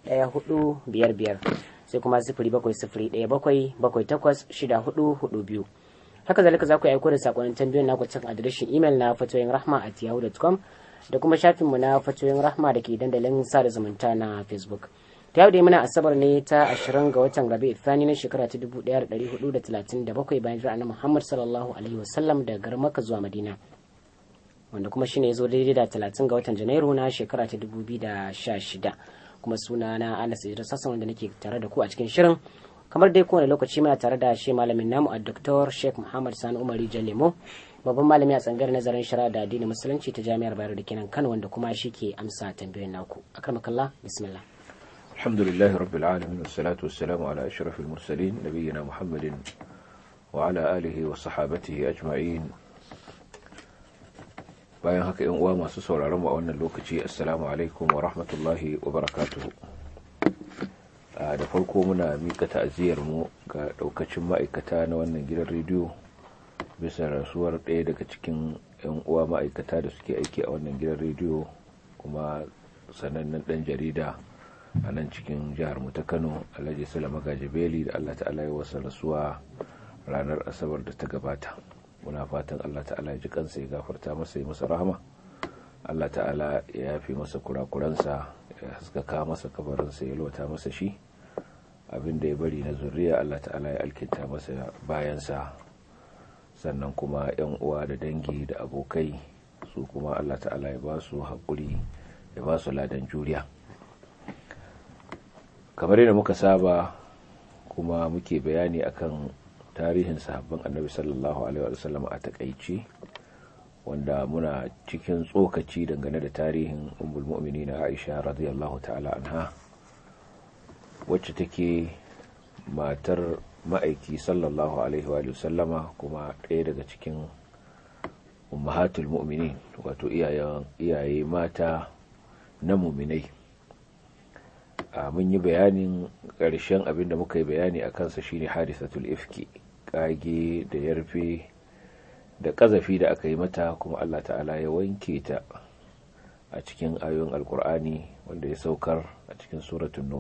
08104 sai kuma 0701778644. haka zalika za ku aiko da sakonnin tambayoyin naku cikin adireshin imel na fatoyinrahma@yahoo.com da kuma shafinmu na fatoyin rahma da ke dandalin sada zumunta na Facebook. Ta yau dai muna asabar ne ta 20 ga watan Rabi'u Thani na shekara ta 1437 bayan jira annabi Muhammad sallallahu alaihi wasallam daga garin Makka zuwa Madina, wanda kuma shine yazo daidai da 30 ga watan Janairu na shekara ta 2016. kuma suna na Anas Idris Hassan wanda nake tare da ku a cikin shirin. Kamar dai kowane lokaci muna tare da shi malamin namu a Dr. Sheikh Muhammad Sani Umari Jalemo, babban malami a tsangar nazarin shari'a da addinin musulunci ta Jami'ar Bayero da kenan Kano, wanda kuma shi ke amsa tambayoyin naku. Akramakallah, bismillah. Alhamdulillahi rabbil alamin wassalatu wassalamu ala ashrafil mursalin nabiyina Muhammadin wa ala alihi wa sahabatihi ajma'in. Bayan haka yan uwa masu sauraron mu a wannan lokaci, assalamu alaikum wa rahmatullahi wa barakatuhu. Da farko muna mika ta'aziyar mu ga daukacin ma'aikata na wannan gidan rediyo bisa rasuwar ɗaya daga cikin yan uwa ma'aikata da suke aiki a wannan gidan rediyo, kuma sanannen dan jarida a nan cikin jihar mu ta Kano, Alhaji Salama Gajibeli, da Allah ta'ala ya wasa rasuwa ranar Asabar da ta gabata. Muna fatan Allah ta'ala ya ji kansa, ya gafarta masa, ya masa rahama. Allah ta'ala ya yafi masa kurakuransa, ya haskaka masa kabarinsa, ya lota masa shi. Abin da ya bari na zuriya Allah ta'ala ya alkinta masa bayansa. Sannan kuma yan uwa da dangi da abokai su kuma Allah ta'ala ya ba su haƙuri, ya ba su ladan juriya. Kamar yadda muka saba kuma muke bayani akan tarihin sahabban annabi sallallahu alaihi wasallam a takaici, wanda muna cikin tsokaci dangane da tarihin ummul mu'minin Aisha radiyallahu ta'ala anha, wacce take matar ma'aiki sallallahu alaihi wasallama, kuma ɗaya daga cikin ummahatul mu'minin, wato iyaye mata na mu'minai. Mun yi bayanin ƙarshen abin da muka yi bayani a kansa shine hadisatul ifki, kage da yarfe da ƙazafi da aka yi mata, kuma Allah ta'ala ya wanke ta a cikin ayoyin alkur'ani wanda ya saukar a cikin suratul nur.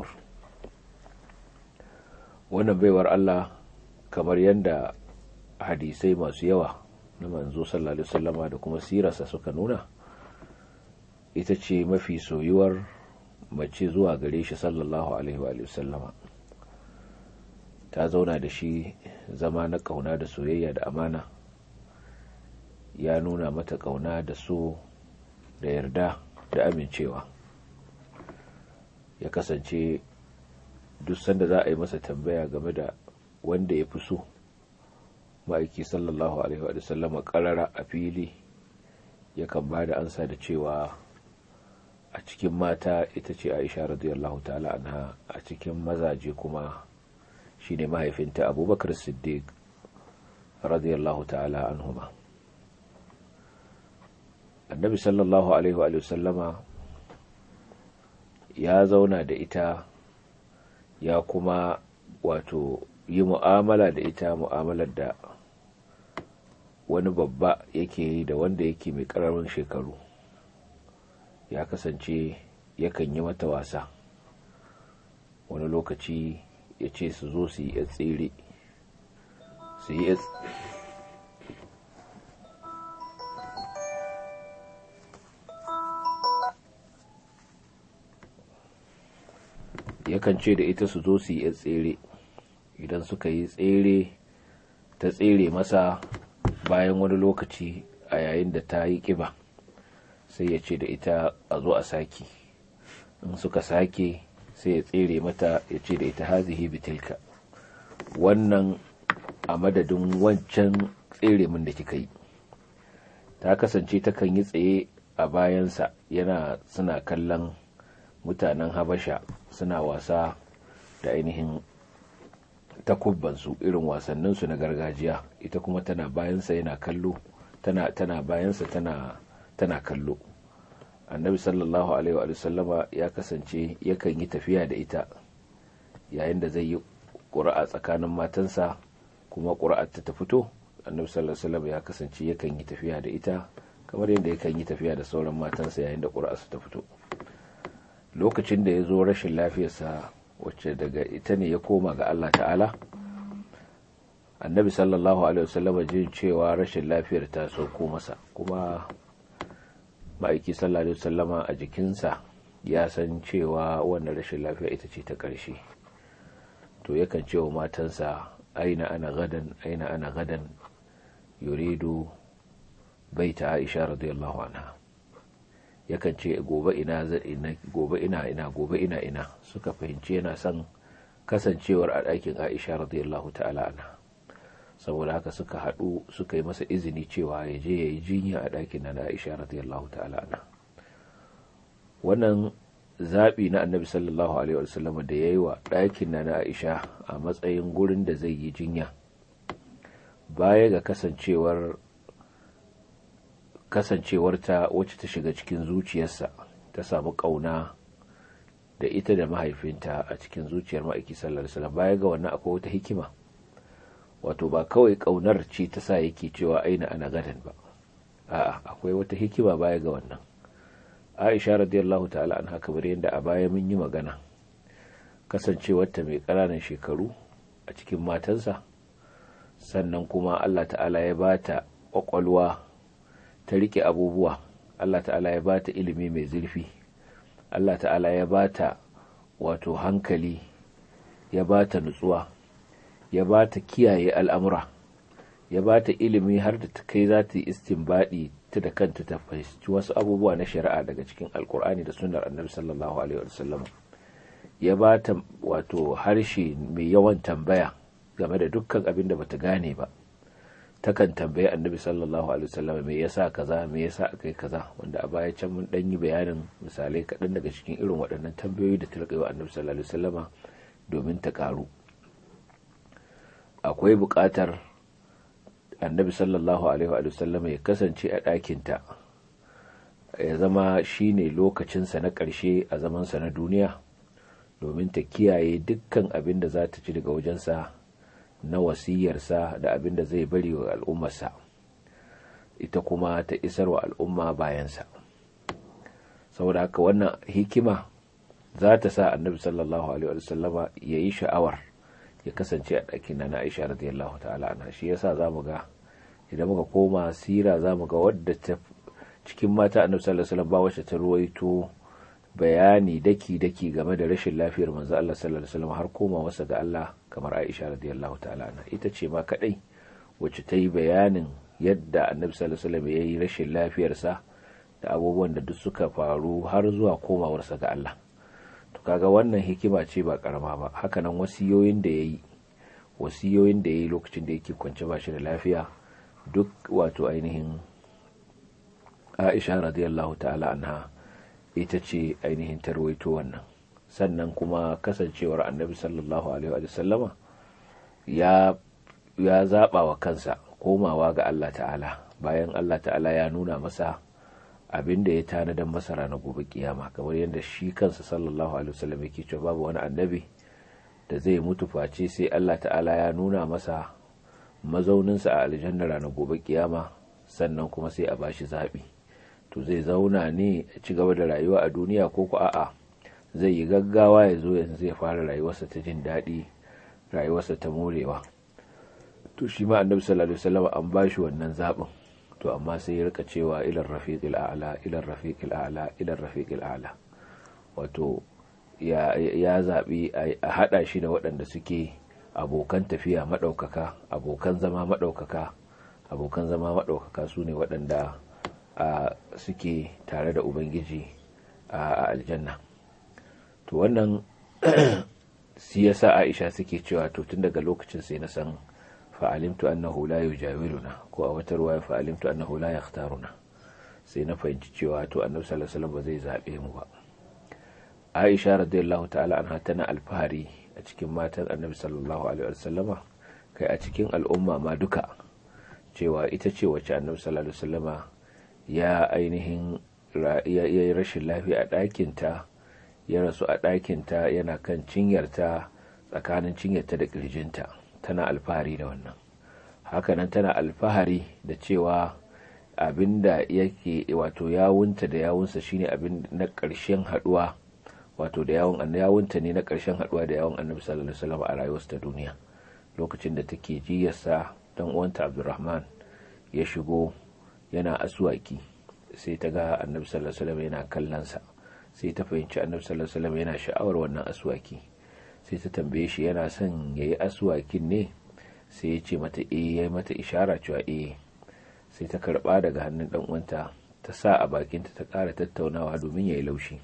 Wannan baiwar Allah, kamar yadda hadisai masu yawa na manzo sallallahu alaihi wasallama da kuma sirarsa suka nuna, ita ce mafi soyuwar mace zuwa gare shi sallallahu alaihi wasallama. Ta zauna da shi zama na kauna da soyayya da amana, ya nuna mata kauna da so da yarda da amincewa. Ya kasance duk sanda za a yi masa tambaya game da wanda ya fi so, ma'aiki sallallahu alaihi wasallama karara a fili yakan ba da ansa da cewa a cikin mata ita ce Aisha radiyallahu ta'ala anha, a cikin mazaje kuma shine mahaifinta Abubakar Siddiq radiyallahu ta'ala anhuma. Annabi sallallahu alaihi wa sallama ya zauna da ita, ya kuma wato yi mu'amala da ita, mu'amalar da wani babba yake yi da wanda yake mai ƙaramin shekaru. Ya kasance yakan yi mata wasa, wani lokaci ya ce su zo su yi tsere, su yi yakan ce da ita su zo su yi tsere. Idan suka yi tsere, ta tsere masa, bayan wani lokaci a yayin da ta yi ƙiba sai ya ce da ita a zo a sake. In suka sake sai ya tsere mata, ya ce da ita hazihi bitilka, wannan a madadin wancan tsere min da kika yi. Ta kasance takan yi tsaye a bayansa, suna kallon mutanen Habasha suna wasa da ainihin takubbansu, irin wasanninsu na gargajiya. Ita kuma tana bayansa yana kallo, tana bayansa tana kallo. Annabi sallallahu alaihi wa sallama ya kasance yakan yi tafiya da ita yayin da zai yi ƙura'a tsakanin matansa, kuma ƙura'ar ta fito. Annabi sallallahu alaihi wa sallama ya kasance yakan yi tafiya da ita kamar yadda yakan yi tafiya da sauran matansa yayin da ƙura'ar su ta fito. lokacin da ya zo rashin lafiyarsa wacce daga ita ne ya koma ga Allah ta'ala, annabi sallallahu alaihi wasallama jin cewa rashin lafiyar ta sauko masa, kuma ma'aiki sallallahu alaihi wasallama a jikinsa ya san cewa wannan rashin lafiya ita ce ta ƙarshe, to yakan ce wa matansa aina ana gadan yuridu baita Aisha radiyallahu anha, yakan ce gobe ina suka fahimci yana son kasancewar a ɗakin Aisha radiyallahu ta'ala anha, saboda haka suka haɗu suka yi masa izini cewa ya je ya yi jinya a ɗakin na Aisha radiyallahu ta'ala anha. Wannan zaɓi na annabi sallallahu alaihi wasallam da ya yi wa ɗakin na Aisha a matsayin gurin da zai yi jinya, baya ga kasancewarta wacce ta shiga cikin zuciyarsa, ta samu ƙauna da ita da mahaifinta a cikin zuciyar ma'aiki sallallahu alaihi wasallam, baya ga wannan akwai wata hikima, wato ba kawai ƙaunar ce ta sa yake cewa aina ana gadan ba, a'a akwai wata hikima baya ga wannan. Aisha radiyallahu ta'ala anha, kamar yadda a baya mun yi magana, kasancewarta mai ƙananan shekaru a cikin matansa, sannan kuma Allah ta'ala ya bata ƙwaƙwalwa ta rike abubuwa, Allah ta'ala ya bata ilimi mai zurfi, Allah ta'ala ya bata wato hankali, ya bata nutsuwa, ya bata kiyaye al'amura, ya bata ilimi har da ta kai za ta yi istinbadi ta da kanta ta fahimci wasu abubuwa na shari'a daga cikin alkur'ani da sunnar annabi sallallahu alaihi wasallam, ya bata wato harshe mai yawan tambaya game da dukkan abin da bata gane ba, takan tambaye annabi sallallahu alaihi wasallam me yasa kaza, me yasa akai kaza, wanda a baya can mun dan yi bayanin misalai kaɗan daga cikin irin waɗannan tambayoyi da ta rika yi wa annabi sallallahu alaihi wasallama domin ta karu. Akwai buƙatar annabi sallallahu alaihi wasallama ya kasance a ɗakinta, ya zama shine lokacinsa na ƙarshe a zamansa na duniya, domin ta kiyaye dukkan abin da za ta ci daga wajensa na wasiyarsa da abin da zai bari wa al'ummarsa, ita kuma ta isar wa al'umma bayansa. Saboda haka wannan hikima za ta sa annabi sallallahu alaihi wasallama ya yi sha'awar ya kasance a ɗakin na Aisha radiyallahu ta'ala anha. Shi yasa zamu ga idan muka koma sira zamu ga wadda ta cikin mata annabi sallallahu alaihi wasallam ba wacce ta ruwaito bayani daki-daki game da rashin lafiyar manzo Allah sallallahu alaihi wasallam har koma wasa ga Allah kamar Aisha radiyallahu ta'ala anha. Ita ce ma kadai wacce ta yi bayanin yadda annabi sallallahu alaihi wasallam ya yi rashin lafiyarsa da abubuwan da duk suka faru har zuwa komawarsa ga Allah. To kaga wannan hikima ce ba karama ba. Haka nan wasiyoyin da yayi lokacin da yake kwance ba shi da lafiya, duk wato ainihin Aisha radiyallahu ta'ala anha ita ce ainihin tarwaito wannan. Sannan kuma kasancewar annabi sallallahu alaihi wa sallama ya zaba wa kansa komawa ga Allah ta'ala, bayan Allah ta'ala ya nuna masa abin da ya tanadar masa ranar gobe kiyama, kamar yadda shi kansa sallallahu alaihi wasallam yake cewa babu wani annabi da zai mutu face sai Allah ta'ala ya nuna masa mazauninsa a aljanna ranar gobe kiyama, sannan kuma sai a bashi zabi, to zai zauna ne a ci gaba da rayuwa a duniya ko ku a'a zai yi gaggawa ya zo yanzu zai fara rayuwarsa ta jin daɗi, rayuwarsa ta morewa. To shi ma annabi sallallahu alaihi wasallam an bashi wannan zabin, to amma sai ya rika cewa ilar rafiqil a'la, ilar rafiqil a'la, ilar rafiqil a'la, wato ya zabi a hada shi da waɗanda suke abokan tafiya madaukaka, abokan zama madaukaka su ne waɗanda suke tare da ubangiji a aljanna. To wannan shi yasa Aisha suke cewa to tun daga lokacin sai na san fa'alimtu annahu la yujawiruna, ko a wata ruwaya fa'alimtu annahu la yakhtaruna, sai na fahimci cewa to annabi sallallahu alaihi wasallam ba zai zabe mu ba. Aisha radiyallahu ta'ala anha tana alfahari a cikin matan annabi sallallahu alaihi wasallama, kai a cikin al'umma ma duka, cewa ita ce wacce annabi sallallahu alaihi wasallama ya ainihin ya yi rashin lafiya a ɗakinta, ya rasu a ɗakinta yana kan cinyarta, tsakanin cinyarta da ƙirjinta. Tana alfahari da wannan. Hakanan tana alfahari da cewa abinda yake wato yawunta da yawunsa shine abin na ƙarshen haɗuwa wato da yawunta ne na ƙarshen haɗuwa da yawun annabi sallallahu alaihi wasallam a rayuwarsa ta duniya, lokacin da take jiyarsa dan uwanta Abdurrahman ya shigo yana aswaki, sai ta ga annabi sallallahu alaihi wasallam yana kallonsa, sai ta fahimci annabi sallallahu alaihi wasallam yana sha'awar wannan aswaki, sai ta tambaye shi yana son yayi aswakin ne, sai ya ce mata yayi mata ishara cewa sai ta karba daga hannun dan uwanta ta sa a bakinta ta ƙara tattaunawa domin yayi laushi,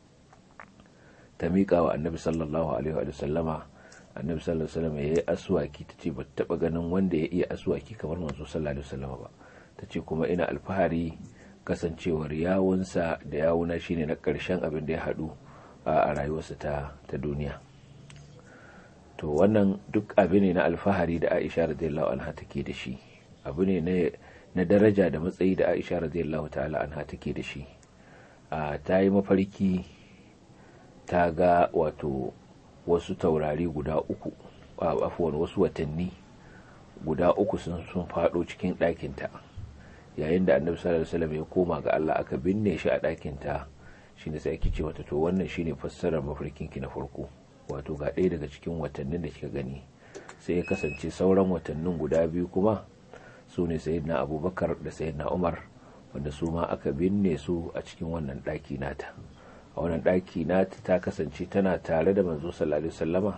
ta miƙa wa annabi sallallahu alaihi wasallama. Annabi sallallahu alaihi wasallam yayi aswaki, tace ba ta taba ganin wanda ya iya aswaki kamar manzo sallallahu alaihi wasallama ba, tace kuma ina alfahari kasancewar yawunsa da yawuna shine na ƙarshen abin da ya haɗu a rayuwarsa ta duniya. To wannan duk abu ne na alfahari da Aisha radiyallahu anha take da shi, abu ne na daraja da matsayi da Aisha radiyallahu ta'ala anha take da shi. Ta yi mafarki ta ga wato wasu taurari guda uku, afuwan wasu watanni guda uku sun faɗo cikin ɗakinta, yayin da annabi sallallahu alaihi wasallam ya koma ga Allah aka binne shi a ɗakinta. Shine sai ake ce mata to wannan shine fassarar mafarkin ki na farko, wato ga ɗaya daga cikin watannin da kika gani. Sai ya kasance sauran watannin guda biyu kuma su ne sayyidina Abubakar da sayyidina Umar, wanda su ma aka binne su a cikin wannan ɗaki nata. A wannan ɗaki nata ta kasance tana tare da manzo sallallahu alaihi wasallama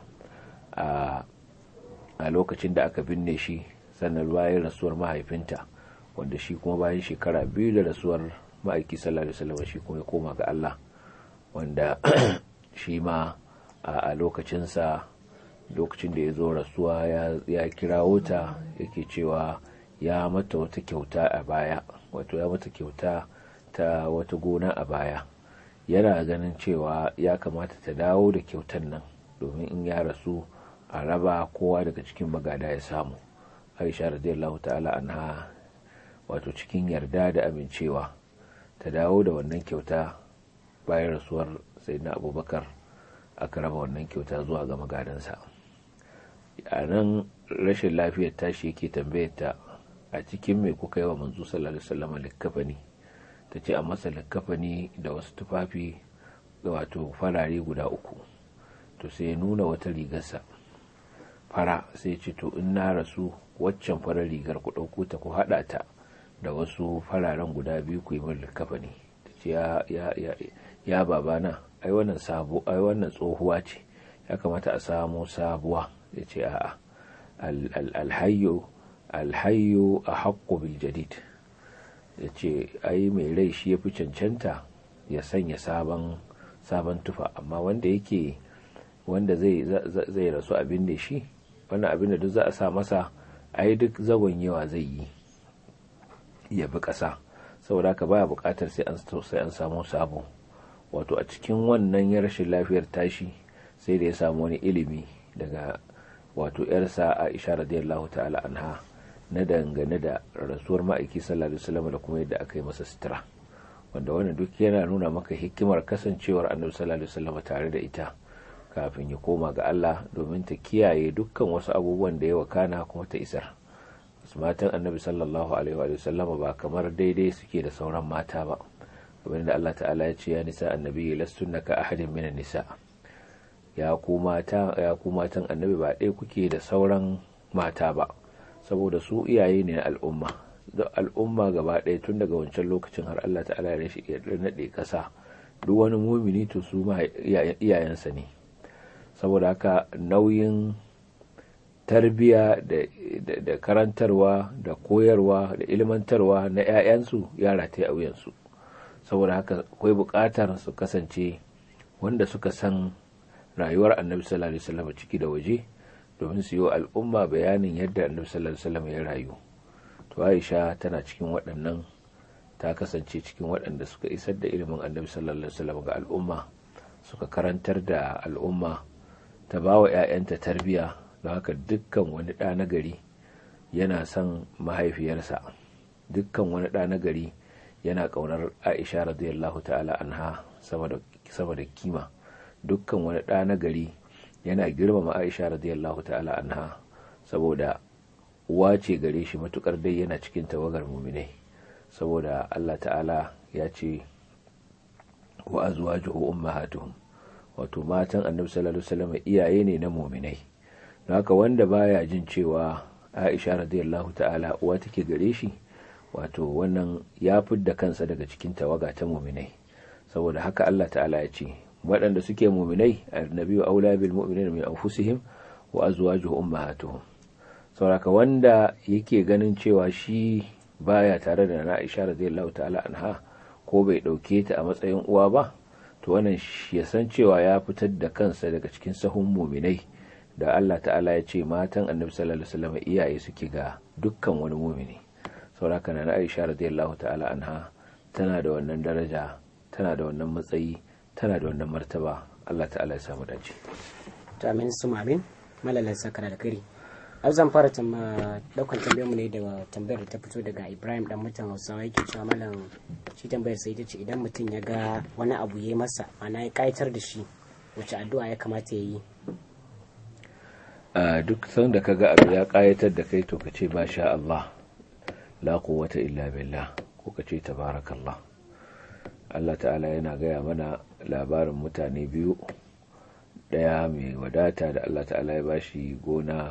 a lokacin da aka binne shi, sannan bayan rasuwar mahaifinta, wanda shi kuma bayan shekara 2 da rasuwar ma'aiki sallallahu alaihi wasallam shi kuma ya koma ga Allah, wanda shi ma a lokacin da ya zo rasuwa ya kirawo ta yake cewa ya mata wata kyauta a baya, wato ya mata kyauta ta wata gona a baya, yana ganin cewa ya kamata ta dawo da kyautan nan domin in ya rasu a raba kowa daga cikin magada ya samu. Aisha radiyallahu ta'ala anha wato cikin yarda da amincewa ta dawo da wannan kyauta bayan rasuwar sayyidina Abubakar, aka raba wannan kyauta zuwa ga magadansa. A nan rashin lafiyar tashi yake tambayar ta, a cikin me kuka yi wa manzo sallallahu alaihi wasallam likkafani? Ta ce a masa likkafani da wasu tufafi wato farare guda 3. To sai ya nuna wata rigarsa fara, sai ce to in na rasu waccan farar rigar ku ɗauko ta ku haɗa ta da wasu fararen guda 2 ku yi min likkafani. Ta ce ya babana, ai wannan tsohuwa ce, ya kamata a samu sabuwa. Ya ce a'a, alhayyu a haƙƙo bil jadid. Ya ce ai mai rai shi ya fi cancanta ya sanya sabon tufa, amma wanda zai rasu abin da shi, wannan abin da duk za a sa masa ai duk zagon yawa zai yi ya bi ƙasa, saboda haka baya buƙatar sai an samu sabo. Wato a cikin wannan rashin lafiyar tashi sai da ya samu wani ilimi daga wato yarsa Aisha radiyallahu ta'ala anha na dangane da rasuwar ma'aiki sallallahu alaihi wasallam da kuma yadda aka yi masa sutura, wanda wannan duk yana nuna maka hikimar kasancewar annabi sallallahu alaihi wasallam tare da ita kafin ya koma ga Allah, domin ta kiyaye dukkan wasu abubuwan da ya wakana kuma ta isar. Matan annabi sallallahu alaihi wasallam ba kamar daidai suke da sauran mata ba, kamar da Allah ta'ala ya ce ya nisa annabi lastunna ka ahadin minan nisa, ya ku matan annabi ba ɗaya kuke da sauran mata ba, saboda su iyaye ne na al'umma, da al'umma gaba ɗaya tun daga wancan lokacin har Allah ta'ala ya naɗe ƙasa, duk wani mumini to su ma iyayensa ne. Saboda haka nauyin tarbiya da karantarwa da koyarwa da ilmantarwa na 'ya'yansu ya rataye a wuyansu. Saboda haka akwai buƙatar su kasance wanda suka san rayuwar annabi sallallahu alaihi wasallam ciki da waje, domin su yi wa al'umma bayanin yadda annabi sallallahu alaihi wasallam ya rayu. To Aisha tana cikin waɗannan, ta kasance cikin waɗanda suka isar da ilimin annabi sallallahu alaihi wasallam ga al'umma, suka karantar da al'umma, ta ba wa 'ya'yanta tarbiya. Don haka dukkan wani ɗa na gari yana son mahaifiyarsa, dukkan wani ɗa na gari yana ƙaunar Aisha radiyallahu ta'ala anha sama da kima, dukkan wani ɗa na gari yana girmama Aisha radiyallahu ta'ala anha saboda uwa ce gare shi matukar dai yana cikin tawagar mu'minai, saboda Allah ta'ala ya ce wa azwajuhu ummahatuhum wato matan annabi sallallahu alaihi wasallam iyaye ne na mu'minai. don haka wanda baya jin cewa Aisha radiyallahu ta'ala uwa take gare shi, wato wannan ya fidda kansa daga cikin tawaga ta mu'minai. saboda haka Allah ta'ala ya ce waɗanda suke mu'minai annabiyyu aula bil mu'minina min anfusihim wa azwajuhum ummahatuhum. saboda wanda yake ganin cewa shi baya tare da Aisha radiyallahu ta'ala anha ko bai dauke ta a matsayin uwa ba, to wannan ya san cewa ya fitar da kansa daga cikin sahun mu'minai da Allah ta'ala ya ce matan annabi sallallahu alaihi wasallam iyaye suke ga dukkan wani mu'mini. saboda kana Aisha radiyallahu ta'ala anha tana da wannan daraja, tana da wannan matsayi, tana da wannan martaba. Allah ta'ala ya samu dace. To amin su amin. Malalan sakara da kari. Au zan fara daukan tambayar mu ne da tambayar da ta fito daga Ibrahim dan mutan Hausawa, yake cewa malam shi tambayar sai ta ce idan mutum ya ga wani abu yayi masa ana ya kaitar da shi, wace addu'a ya kamata ya yi? Duk sanda kaga abu ya kayatar da kai to kace masha Allah la quwwata illa billah, ko kace tabarakallah. Allah ta'ala yana gaya mana labarin mutane biyu, daya mai wadata da Allah ta'ala ya bashi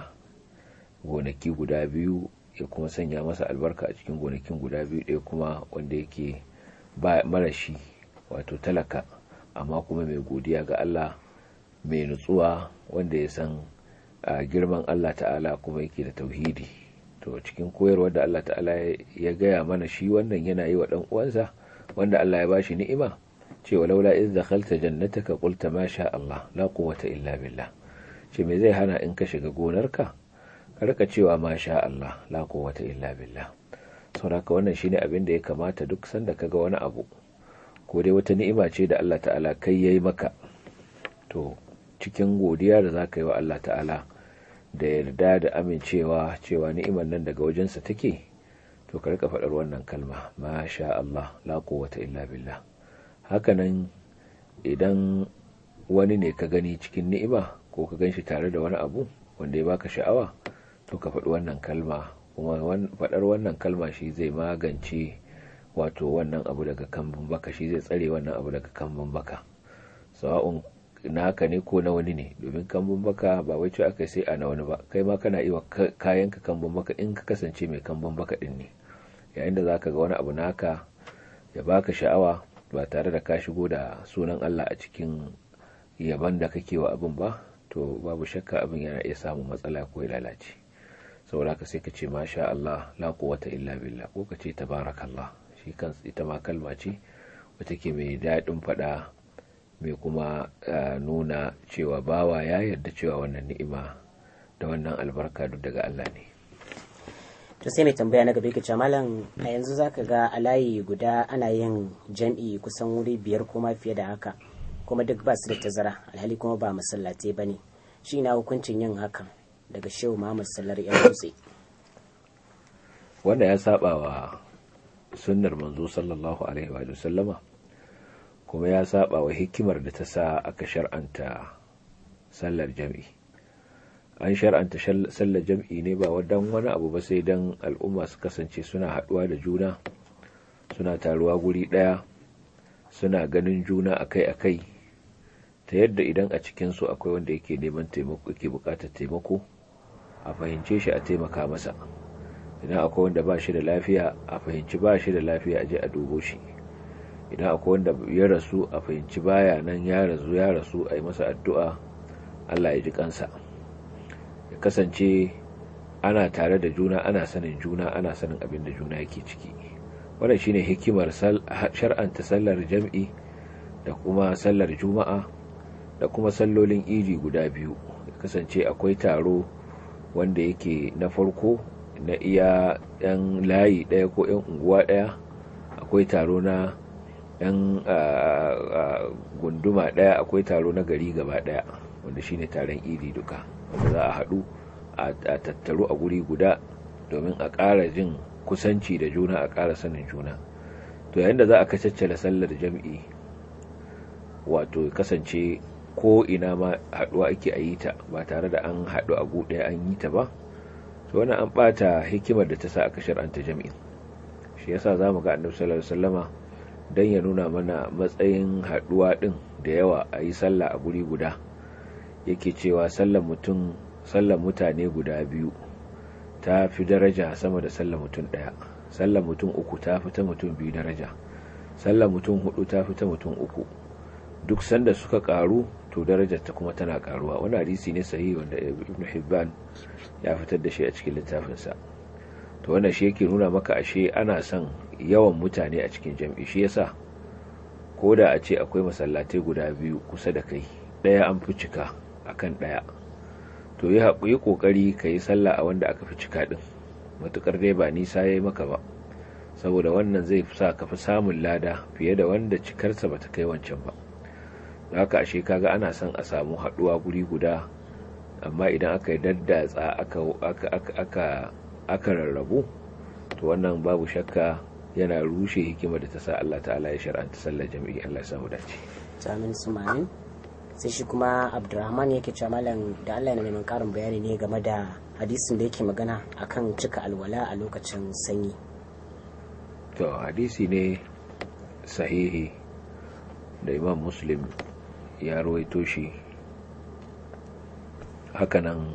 gonaki guda biyu, ya kuma sanya masa albarka a cikin gonakin guda biyu. Ɗaya kuma wanda yake ba marashi, wato talaka, amma kuma mai godiya ga Allah, mai nutsuwa, wanda ya san girman Allah ta'ala kuma yake da tauhidi. To cikin koyarwar da Allah ta'ala ya gaya mana, shi wannan yana yi wa dan uwansa wanda Allah ya bashi ni'ima cewa laula iz dakhalta jannataka qulta ma sha Allah la quwwata illa billah. Ce me zai hana in ka shiga gonarka ka rika cewa ma sha Allah la quwwata illa billah. saboda wannan shine abin da ya kamata duk sanda kaga wani abu ko dai wata ni'ima ce da Allah ta'ala kai yayi maka, to cikin godiya da zaka yi wa Allah ta'ala da yarda da amincewa cewa ni'imar nan daga wajensa take, to ka rika faɗar wannan kalma ma sha Allah la quwwata illa billah. hakanan idan wani ne ka gani cikin ni'ima ko ka ganshi tare da wani abu wanda ya baka sha'awa, to ka faɗi wannan kalma, kuma faɗar wannan kalma shi zai magance wato wannan abu daga kambun baka, shi zai tsare wannan abu daga kambun baka, sawa'un naka ne ko na wani ne. domin kambun baka ba wai ce aka sai a na wani ba, kai ma kana iya kayan ka kambun baka in ka kasance mai kambun baka din ne. yayin da zaka ga wani abu naka ya baka sha'awa ba tare da ka shigo da sunan Allah a cikin yaban da kake wa abin ba, to babu shakka abin yana iya samun matsala ko ya lalace. saboda haka sai ka ce masha Allah la quwwata illa billah, ko ka ce tabarakallah. shi kansa ita ma kalma ce wacce ke mai daɗin faɗa, mai kuma nuna cewa bawa ya yarda cewa wannan ni'ima da wannan albarka duk daga Allah ne. To sai mai tambaya na gaba yake cewa malam, a yanzu zaka ga a layi guda ana yin jam'i kusan wuri 5 ko ma fiye da haka, kuma duk ba su da tazara, alhali kuma ba masallatai bane. Shi na hukuncin yin hakan daga Shehu Muhammad Sallar ya Dutse? Wanda ya saba wa sunnar manzo sallallahu alaihi wa sallama, kuma ya saba wa hikimar da ta sa aka shar'anta sallar jam'i. An shar'anta sallar jam'i ne ba wadan wani abu ba, sai dan al'umma su kasance suna haduwa da juna, suna taruwa guri daya, suna ganin juna akai-akai, ta yadda idan a cikin su akwai wanda yake neman taimako, yake bukatar taimako, a fahimce shi a taimaka masa. Idan akwai wanda ba shi da lafiya, a fahimci ba shi da lafiya, a je a dubo shi. Idan akwai wanda ya rasu, a fahimci baya nan ya rasu a yi masa addu'a Allah ya ji kansa. Ya kasance ana tare da juna, ana sanin juna, ana sanin abin da juna yake ciki. Wannan shine hikimar shar'anta sallar jam'i da kuma sallar juma'a da kuma sallolin idi guda biyu. Ya kasance akwai taro wanda yake na farko na iya yan layi daya ko yan unguwa daya, akwai taro na yan gunduma daya, akwai taro na gari gaba daya, wanda shine taron idi duka, wanda za a haɗu a tattaru a guri guda domin a ƙara jin kusanci da juna, a ƙara sanin juna. To yayin da za a kacaccala sallar jam'i, wato kasance ko ina ma haɗuwa ake a yi ta ba tare da an haɗu a gu ɗaya an yi ta ba, to wannan an ɓata hikimar da ta sa aka shar'anta jam'i. Shi yasa za mu ga annabi sallallahu alaihi wasallama don ya nuna mana matsayin haɗuwa ɗin da yawa a yi sallah a guri guda, yake cewa sallar mutane guda biyu ta fi daraja sama da sallar mutum ɗaya, sallar mutum uku ta fi ta mutum biyu daraja, sallar mutum hudu ta fi ta mutum uku. Duk sanda suka karu to darajar ta kuma tana karuwa. Wani hadisi ne sahihi wanda Ibn Hibban ya fitar da shi a cikin littafinsa. To wannan shi yake nuna maka ashe ana son yawan mutane a cikin jam'i. Shi yasa ko da a ce akwai masallatai guda biyu kusa da kai, ɗaya an fi cika akan ɗaya, to yi kokari ka yi sallah a wanda aka fi cika din, matukar dai ba nisa yayi maka ba, saboda wannan zai sa ka fi samun lada fiye da wanda cikarsa bata kai wancan ba. Haka ashe kaga ana son a samu haduwa guri guda, amma idan aka yi daddatsa aka rarrabu, to wannan babu shakka yana rushe hikimar da ta sa Allah ta'ala ya shar'anta sallar jami'i. Allah ya samu dace. Amin sumanin. Sai shi kuma Abdurrahman yake cewa malam da Allah yana neman karin bayani ne game da hadisin da yake magana akan cika alwala a lokacin sanyi. To hadisi ne sahihi da Imam Muslim ya rawaito shi, hakanan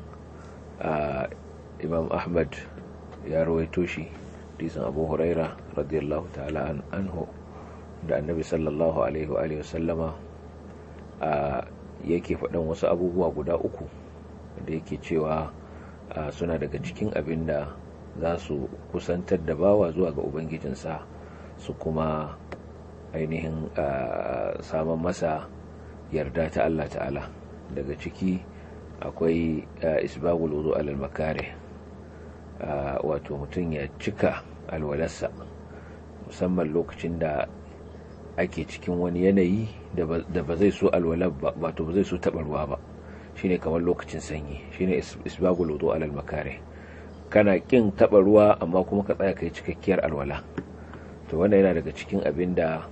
Imam Ahmad ya rawaito shi, hadisin Abu Huraira radiyallahu ta'ala anhu, da Annabi sallallahu alaihi wa sallama yake faɗan wasu abubuwa guda uku da yake cewa suna daga cikin abin da za su kusantar da bawa zuwa ga ubangijinsa, su kuma ainihin saman masa yarda ta Allah ta'ala. Daga ciki akwai isbagul wudu alal makare, wato mutum ya cika alwalarsa musamman lokacin da ake cikin wani yanayi da ba zai so alwalar ba, wato ba zai so taɓa ruwa ba, shine kamar lokacin sanyi, shine isbagul wudu alal makare. Kana kin taɓa ruwa amma kuma ka tsaya kai cikakkiyar alwala. To wannan yana daga cikin abin da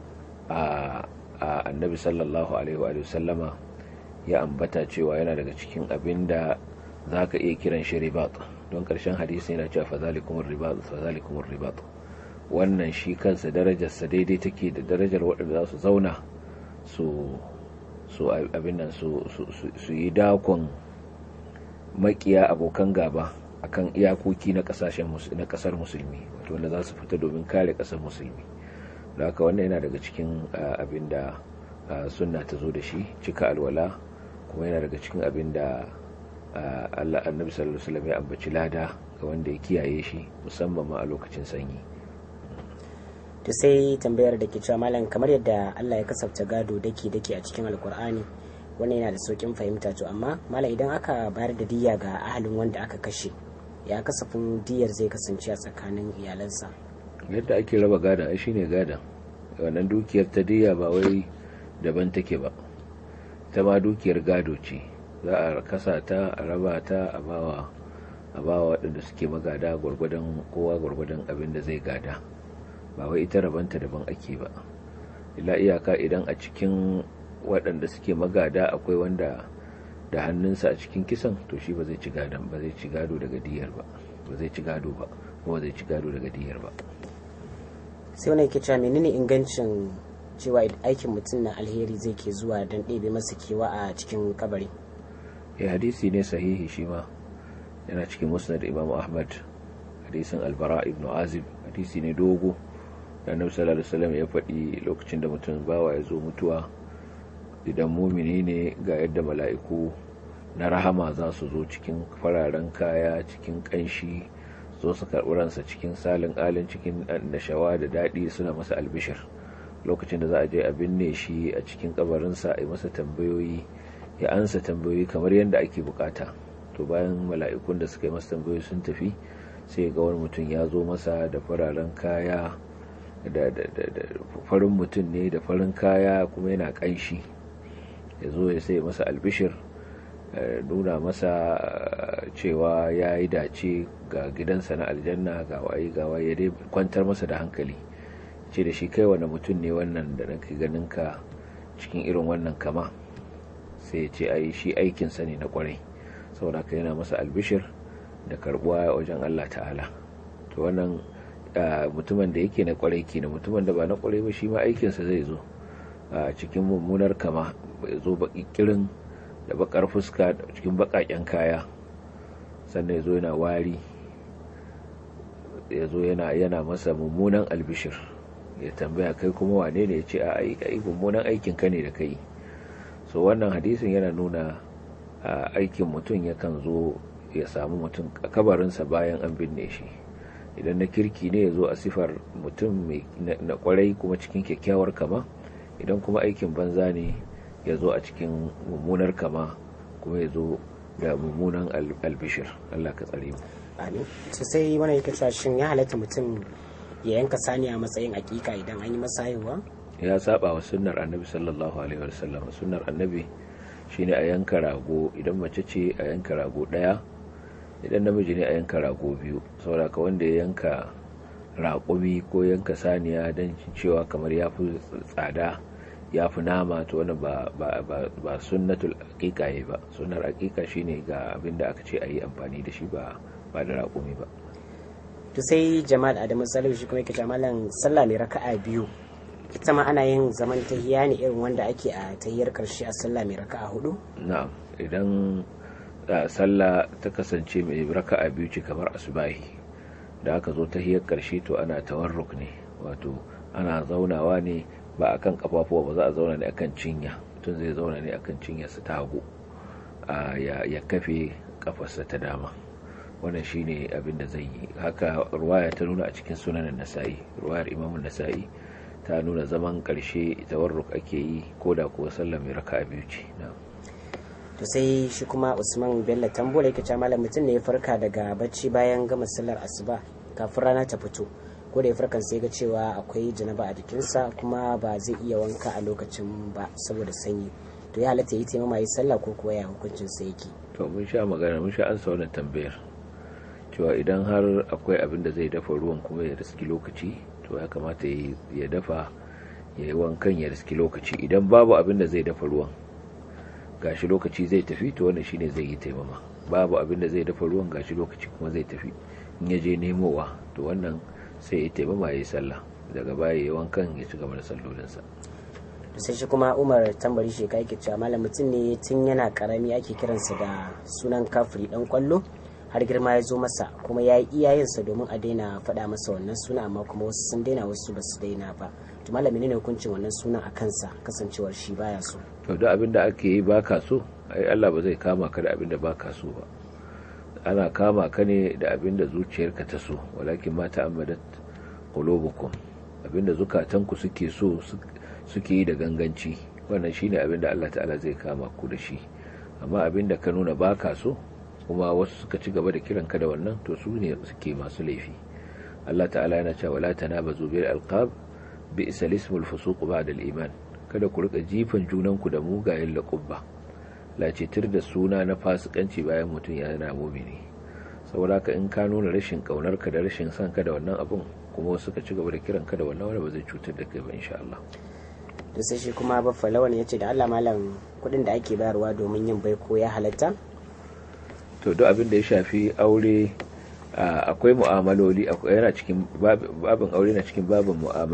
Annabi sallallahu alaihi wa sallama ya ambata cewa yana daga cikin abin da za ka iya kiran shi ribat, don ƙarshen hadisi yana cewa fazalikumur ribat. Wannan shi kansa darajarsa daidai take da darajar waɗanda za su zauna su abin nan su yi dakon makiya abokan gaba akan iyakoki na kasar musulmi, wato wanda za su fita domin kare kasar musulmi. Da haka wannan yana daga cikin abin da sunna ta zo da shi, cika alwala, kuma yana daga cikin abin da Annabi sallallahu alaihi wasallam ya ambaci lada ga wanda ya kiyaye shi, musamman ma a lokacin sanyi. To sai tambayar da ke cewa malam, kamar yadda Allah ya kasafta gado dake a cikin Alkur'ani, wannan yana da saukin fahimta, to amma malam idan aka bayar da diyya ga ahalin wanda aka kashe, ya kasafin diyar zai kasance a tsakanin iyalansa? Yadda ake raba gada ai shine gada, wannan dukiyar ta diyya ba wai daban take ba, ta ma dukiyar gado ce, za a kasa ta, a raba ta, a bawa waɗanda suke magada gwargwadon kowa gwargwadon abin da zai gada, ba wai ita rabanta daban ake ba. Illa iyaka idan a cikin waɗanda suke magada akwai wanda da hannunsa a cikin kisan, to shi ba zai ci gado daga diyar ba, ba zai ci gado ba, kuma zai ci gado daga diyar ba. Sai wani ke cewa menene ingancin cewa aikin mutum na alheri zai ke zuwa don ɗebe masa kewa a cikin kabari? Hadisi ne sahihi, shi ma yana cikin musnad Imam Ahmad, hadisin Albara ibn Azib, hadisi ne dogo da Annabi sallallahu alaihi wasallam ya faɗi lokacin da mutum bawa ya zo mutuwa, idan mumini ne ga yadda mala'iku na rahama za su zo cikin fararen kaya, cikin kanshi, zo su karɓi ransa cikin salin alin, cikin nashawa da daɗi, suna masa albishir. Lokacin da za a je a binne shi a cikin kabarinsa, a yi masa tambayoyi, ya ansa tambayoyi kamar yadda ake bukata. To bayan mala'ikun da suka yi masa tambayoyi sun tafi, sai ga wani mutum ya zo masa da fararen kaya, da farin mutum ne da farin kaya, kuma yana kanshi. Ya zo ya sai masa albishir, nuna masa cewa ya yi dace ga gidansa na aljanna, ga waye ya dai kwantar masa da hankali, ce da shi kai wani mutum ne wannan da nake ganin ka cikin irin wannan kama? Sai ya ce ai shi aikinsa ne na kwarai, saboda ka yana masa albishir da karbuwa wajen Allah ta'ala. To wannan mutumin da yake na kwarai kenan, mutumin da ba na kwarai ba shi ma aikinsa zai zo a cikin mummunar kama, ya zo baki kirin da bakar fuska da cikin bakaken kaya, sannan ya zo yana wari, ya zo yana masa mummunan albishir, ya tambaya kai kuma wane ne, ya ce a mummunan aikin ka ne da kai. So wannan hadisin yana nuna aikin mutum yakan zo ya samu mutum a kabarinsa bayan an binne shi. Idan na kirki ne ya zo a sifar mutum na kwarai kuma cikin kyakkyawar kama, idan kuma aikin banza ne ya zo a cikin mummunar kama kuma ya zo da mummunan albishir. Allah ka tsare mu. Amin. Sai wani yake cewa shin ya halatta mutum ya yanka saniya a matsayin hakika idan an yi masa haihuwa? Ya saba wa sunnar annabi sallallahu alaihi wasallam. Sunnar annabi shine a yanka rago, idan mace ce a yanka rago daya, idan namiji ne a yanka rago biyu. Saboda ka wanda ya yanka raƙumi ko yanka saniya don cewa kamar ya fi tsada, ya fi nama, to wannan ba sunnatul aqiqa ba. Sunnar aqiqa shine ga abinda aka ce a yi amfani da shi ba da raƙumi ba. To sai Jamal Adamu Salihu shi kuma yake jamalan sallah mai raka'a biyu, ita ma ana yin zaman tahiyya ne irin wanda ake a tahiyyar karshe a sallah mai raka'a hudu? Na'am, idan sallah ta kasance mai raka'a biyu ce kamar asubahi, da aka zo tahiyyar karshe to ana tawarruk ne, wato ana zaunawa ne ba akan kafafuwa ba, za a zauna ne akan cinya, mutum zai zauna ne akan cinyarsa ta hagu, ya kafe kafarsa ta dama. Wannan shine abin da zai yi. Haka ruwaya ta nuna a cikin sunanin Nasa'i, ruwayar Imam Nasa'i ta nuna zaman karshe tawarruk ake yi ko da kuwa sallah mai raka'a biyu ce. To sai shi kuma Usman Bello Tambola yake cewa malam mutum ne ya farka daga bacci bayan gama sallar asuba kafin rana ta fito, ko da ya farkan sai ga cewa akwai janaba a jikinsa kuma ba zai iya wanka a lokacin ba saboda sanyi, to ya halatta yi taimama yi sallah ko kuwa ya hukuncin sa yake? To mun sha magana, mun sha ansa wannan tambayar cewa idan har akwai abin da zai dafa ruwan kuma ya riski lokaci, to ya kamata ya dafa, ya yi wankan ya riski lokaci. Idan babu abin da zai dafa ruwan, gashi lokaci zai tafi, to wannan shine zai yi taimama. Babu abin da zai dafa ruwan gashi lokaci kuma zai tafi, in ya je nemowa, to wannan sai ya taimama ya yi sallah, daga baya ya yi wankan ya ci gaba da sallolinsa. Sai shi kuma Umar Tambari shi kai ke cewa malam mutum ne tun yana karami ake kiransa da sunan kafiri dan kwallo, har girma ya zo masa kuma ya yi iyayensa domin a daina faɗa masa wannan suna, amma kuma wasu sun daina wasu ba su daina ba. To malami ne hukuncin wannan sunan a kansa kasancewar shi baya so? To duk abin da ake yi baka so, ai Allah ba zai kama ka da abin da baka so ba. Ana kama ka ne da abin da zuciyarka ta so, walakin ma ta'ammadat qulubukum, abin da zukatanku suke so suke yi da ganganci, wannan shine abin da Allah ta'ala zai kama ku da shi. Amma abin da ka nuna baka so kuma wasu suka ci gaba da kiran ka da wannan, to su ne suke masu laifi. Allah ta'ala yana cewa la tanabazu bil alqab bi'sal ismul fusuq ba'da al-iman, kada ku rika jifan junanku da mugayen laqabba, lacitir da suna na fasikanci bayan mutum yana mu'mini. Saboda ka in ka nuna rashin kaunar ka da rashin san ka da wannan abun, kuma wasu suka ci gaba da kiran ka da wannan, wanda ba zai cutar da kai ba insha Allah. Da sai shi kuma Baffa Lawan yace da Allah malam kudin da ake bayarwa domin yin baiko ya halatta? To duk abin da ya shafi aure akwai mu'amaloli, yana cikin babin aure, na cikin babin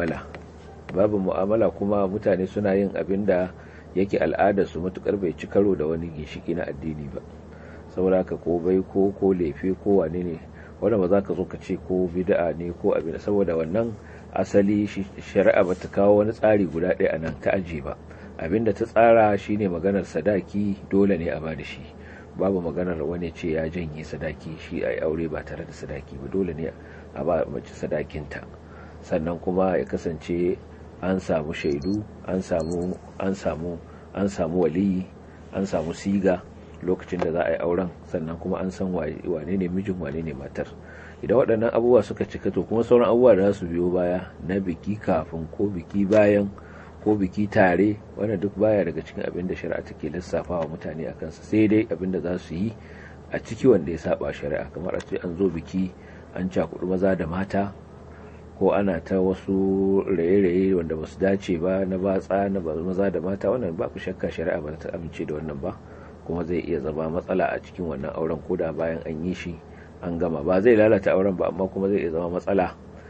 mu'amala kuma mutane suna yin abin da yake al'adar su matukar bai ci karo da wani ginshiki na addini ba. Saboda ka ko bai ko lefe ko wane ne, wanda ba za ka zo ka ce ko bid'a ne ko abin, saboda wannan asali shari'a ba ta kawo wani tsari guda ɗaya a nan ta aje ba. Abinda ta tsara shine maganar sadaki dole ne a ba da shi, babu maganar wani ce ya janye sadaki, shi ai aure ba tare da sadaki ba, dole ne a ba mace sadakinta. Sannan kuma ya kasance an samu shaidu, an samu waliyi, an samu siga lokacin da za a yi auren, sannan kuma an san wane ne mijin wane ne matar. Idan waɗannan abubuwa suka cika, to kuma sauran abubuwa da za su biyo baya na biki kafin ko biki bayan ko biki tare, wannan duk baya daga cikin abin da shari'a take lissafawa mutane a kansa, sai dai abin da za su yi a ciki wanda ya saba shari'a, kamar a ce an zo biki an cakudu maza da mata, ko ana ta wasu raye-raye wanda ba su dace ba na batsa na maza da mata, wannan ba ku shakka shari'a ba ta amince da wannan ba, kuma zai iya zama matsala a cikin wannan auren, ko da bayan an yi shi an gama. Ba zai lalata auren ba, amma kuma zai iya zama matsala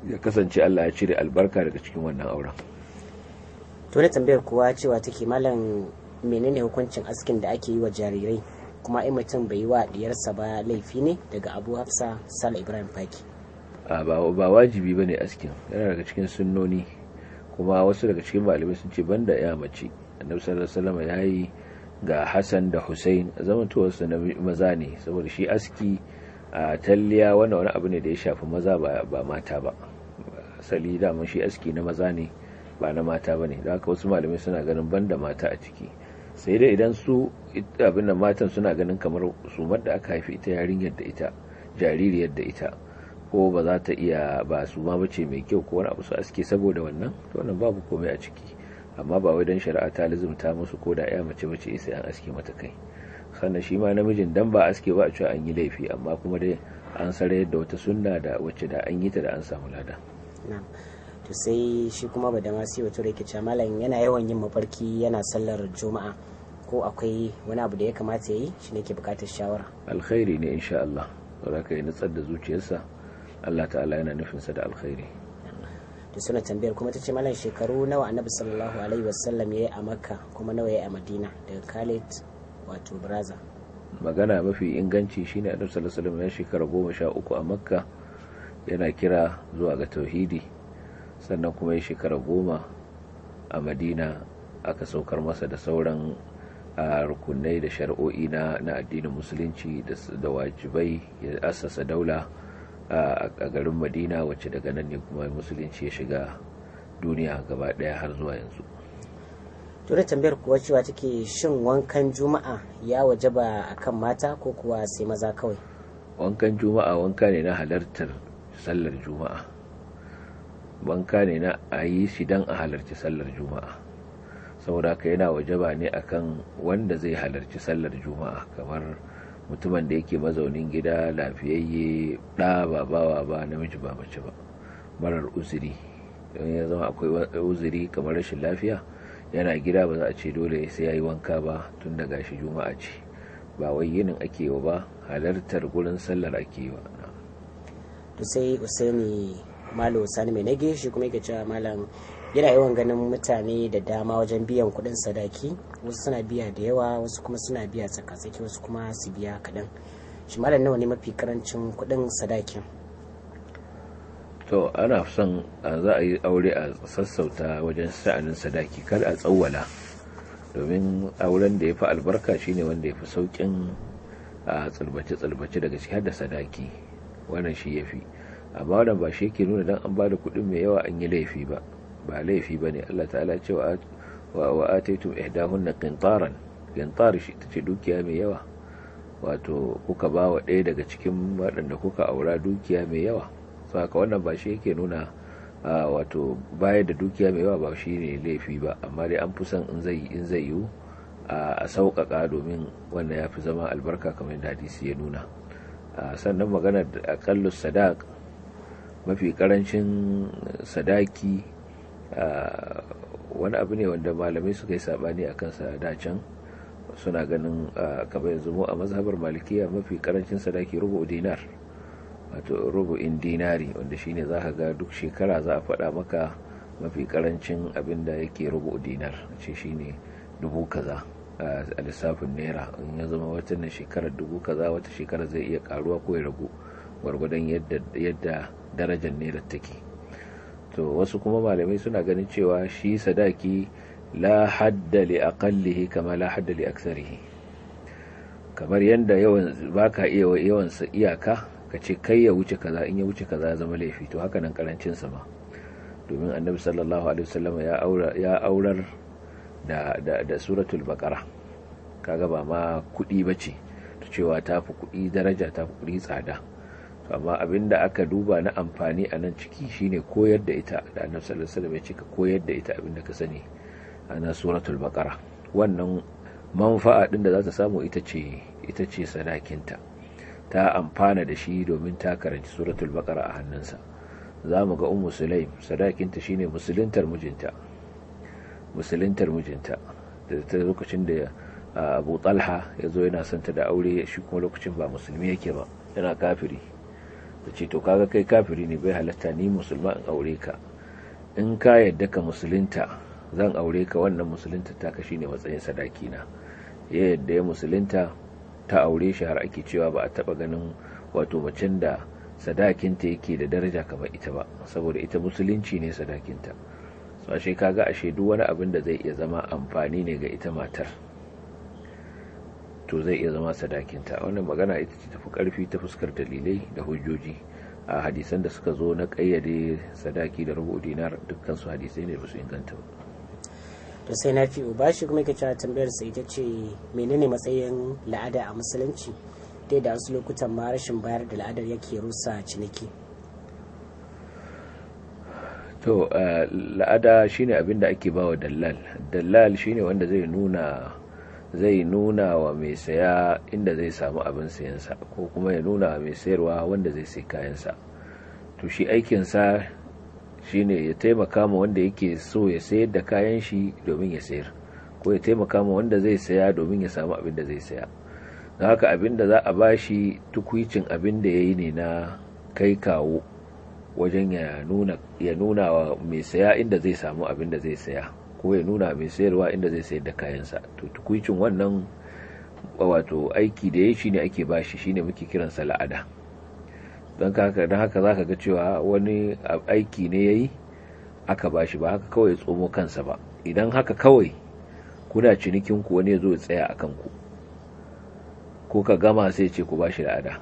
ya kasance Allah ya cire albarka daga cikin wannan auren. To ne tambayar kuwa cewa take malam menene hukuncin askin da ake yi wa jarirai kuma in mutum bai yi wa diyarsa ba laifi ne? Daga Abu Hafsa Sala Ibrahim Faki. Ba wajibi bane askin, yana daga cikin sunnoni, kuma wasu daga cikin malamai sun ce banda ya mace. Annabi sallallahu alaihi wasallam yayi ga Hassan da Hussein zamantowarsu na maza ne, saboda shi aski a talliya wani abu ne da ya shafi maza ba mata ba. Asali daman shi aski na maza ne ba na mata ba ne, da haka wasu malamai suna ganin banda mata a ciki. Sai dai idan su abin da matan suna ganin kamar su da aka haifi ita yarinyar da ita jaririyar da ita ko ba za ta iya ba su ma bace mai kyau ko wani abu su aske saboda wannan, to wannan babu komai a ciki. Amma ba wai dan shari'a ta lizumta musu ko da ya mace sai an aske mata kai. Sannan shi ma namijin dan ba aske ba a cewa an yi laifi, amma kuma dai an sarayar da wata sunna da wacce da an yi ta da an samu lada. To sai shi kuma ba da masu wato da ke cewa malam yana yawan yin mafarki yana sallar juma'a, ko akwai wani abu da ya kamata ya yi? Shi ne ke bukatar shawara. Alkhairi ne insha Allah, saboda ka yi nutsar da zuciyarsa, Allah ta'ala yana nufinsa da alkhairi. Da suna tambayar kuma ta ce malam shekaru nawa annabi sallallahu alaihi wasallam ya yi a Makka kuma nawa ya yi a Madina? Daga Khalid wato Braza. Magana mafi inganci shine annabi sallallahu alaihi wasallam ya shekara 13 a Makka yana kira zuwa ga tauhidi, sannan kuma ya shekara 10 a Madina aka saukar masa da sauran rukunai da shari'o'i na addinin musulunci da wajibai, ya assasa daula a garin Madina, wacce daga nan ne kuma musulunci ya shiga duniya gaba daya har zuwa yanzu. To da tambayar kuwa cewa take shin wankan juma'a ya wajaba akan mata ko kuwa sai maza kawai? Wankan juma'a wanka ne na halartar sallar juma'a, wanka ne na a yi shi don a halarci sallar juma'a, saboda haka yana wajaba ne akan wanda zai halarci sallar juma'a, kamar mutumin da yake mazaunin gida lafiyayye, ɗa ba bawa ba, namiji ba mace ba, marar uzuri. don ya zama akwai uzuri kamar rashin lafiya, yana gida ba za a ce dole sai ya yi wanka ba tun da gashi juma'a ce, ba wai yinin ake yi ba, halartar gurin sallar ake yi ba. To sai Usaini Malo Sani mai nage shi kuma yake cewa malam yana yawan ganin mutane da dama wajen biyan kuɗin sadaki, wasu suna biya da yawa, wasu kuma suna biya tsakatsaki, wasu kuma su biya kaɗan. Shi malam nawa ne mafi karancin kuɗin sadakin? To ana son za a yi aure a sassauta wajen sha'anin sadaki, kar a tsawwala, domin auren da ya fi albarka shine wanda ya fi sauƙin a tsalbace-tsalbace daga cikin da sadaki, wannan shi ya fi. Amma wannan ba shi yake nuna don an ba da kuɗin mai yawa an yi laifi ba, ba laifi ba ne. Allah ta'ala ce wa ataitum ihdahunna qintaran, qintar shi ta ce dukiya mai yawa, wato kuka ba wa ɗaya daga cikin waɗanda kuka aura dukiya mai yawa. Haka wannan ba shi yake nuna wato bayar da dukiya mai yawa ba shi ne laifi ba, amma dai an fi son in zai yiwu a sauƙaƙa, domin wannan ya fi zama albarka kamar da hadisi ya nuna. Sannan maganar aƙallus sadaq, mafi ƙarancin sadaki, wani abu ne wanda malamai suka yi saɓani a kansa da can. Suna ganin kamar yanzu mu a mazhabar malikiya mafi ƙarancin sadaki rubu dinar, wato rubu'in dinari, wanda shine zaka ga duk shekara za a faɗa maka mafi karancin abin da yake rubu dinar, ce shine 1000 kaza a lissafin naira. In ya zama wata shekarar 1000 kaza, wata shekara zai iya karuwa ko ya ragu gwargwadon yadda darajar naira take. To wasu kuma malamai suna ganin cewa shi sadaki la hadda li aqallihi kama la hadda li aktsarihi, kamar yanda yawan baka iya yawan sa iyaka ka ce kai ya wuce kaza, in ya wuce kaza ya zama laifi, to haka nan karancin sa ma. Domin annabi sallallahu alaihi wasallam ya aurar da suratul baqara, kaga ba ma kudi bace to cewa tafi kudi daraja, tafi kudi tsada. To amma abinda aka duba na amfani a nan ciki shine koyar da ita, da annabi sallallahu alaihi wasallam ya ce ka koyar da ita abinda ka sani ana suratul baqara. Wannan manfa'a din da za ta samu ita ce sadakinta, ta amfana da shi domin ta karanci suratul baqara a hannunsa. Za mu ga ummu sulaim sadakinta shine musuluntar mijinta da ta lokacin da abu talha ya zo yana son ta da aure, shi kuma lokacin ba musulmi yake ba, yana kafiri. ta ce to kaga kai kafiri ne bai halatta ni musulma in aure ka, in ka yadda ka musulunta zan aure ka, wannan musulunta ta ka shine matsayin sadaki na. Ya yadda ya musulunta ta aure shi, har ake cewa ba a taba ganin wato macen da sadakinta yake da daraja kamar ita ba, saboda ita musulunci ne sadakinta. So ashe kaga ashe duk wani abin da zai iya zama amfani ne ga ita matar to zai iya zama sadakinta. Wannan magana ita ce tafi karfi ta fuskar dalilai da hujjoji. A hadisan da suka zo na kayyade sadaki da rubu dinar, dukkan su hadisai ne ba su inganta ba. To sai na fi uba shi kuma yake cewa tambayar sa ita ce menene matsayin la'ada a musulunci, dai da wasu lokutan ma rashin bayar da la'adar yake rusa ciniki. To la'ada shine abin da ake bawa dallal. Dallal shine wanda zai nuna wa mai saya inda zai samu abin sayansa, ko kuma ya nuna wa mai sayarwa wanda zai sai kayansa. To shi aikinsa shine ya taimaka ma wanda yake so ya sayar da kayan shi domin ya sayar, ko ya taimaka ma wanda zai saya domin ya samu abin da zai saya. Don haka abin da za a bashi tukwicin abin da ya yi ne na kai kawo wajen ya nuna wa mai saya inda zai samu abin da zai saya, ko ya nuna mai sayarwa inda zai sayar da kayansa. To tukwicin wannan wato aiki da ya shi ne ake bashi, shine muke kiransa la'ada. don haka za ka ga cewa wani aiki ne ya yi aka bashi, ba haka kawai tsomo kansa ba. Idan haka kawai kuna cinikinku wani ya zo ya tsaya a kanku, ko ka gama sai ce ku bashi la'ada,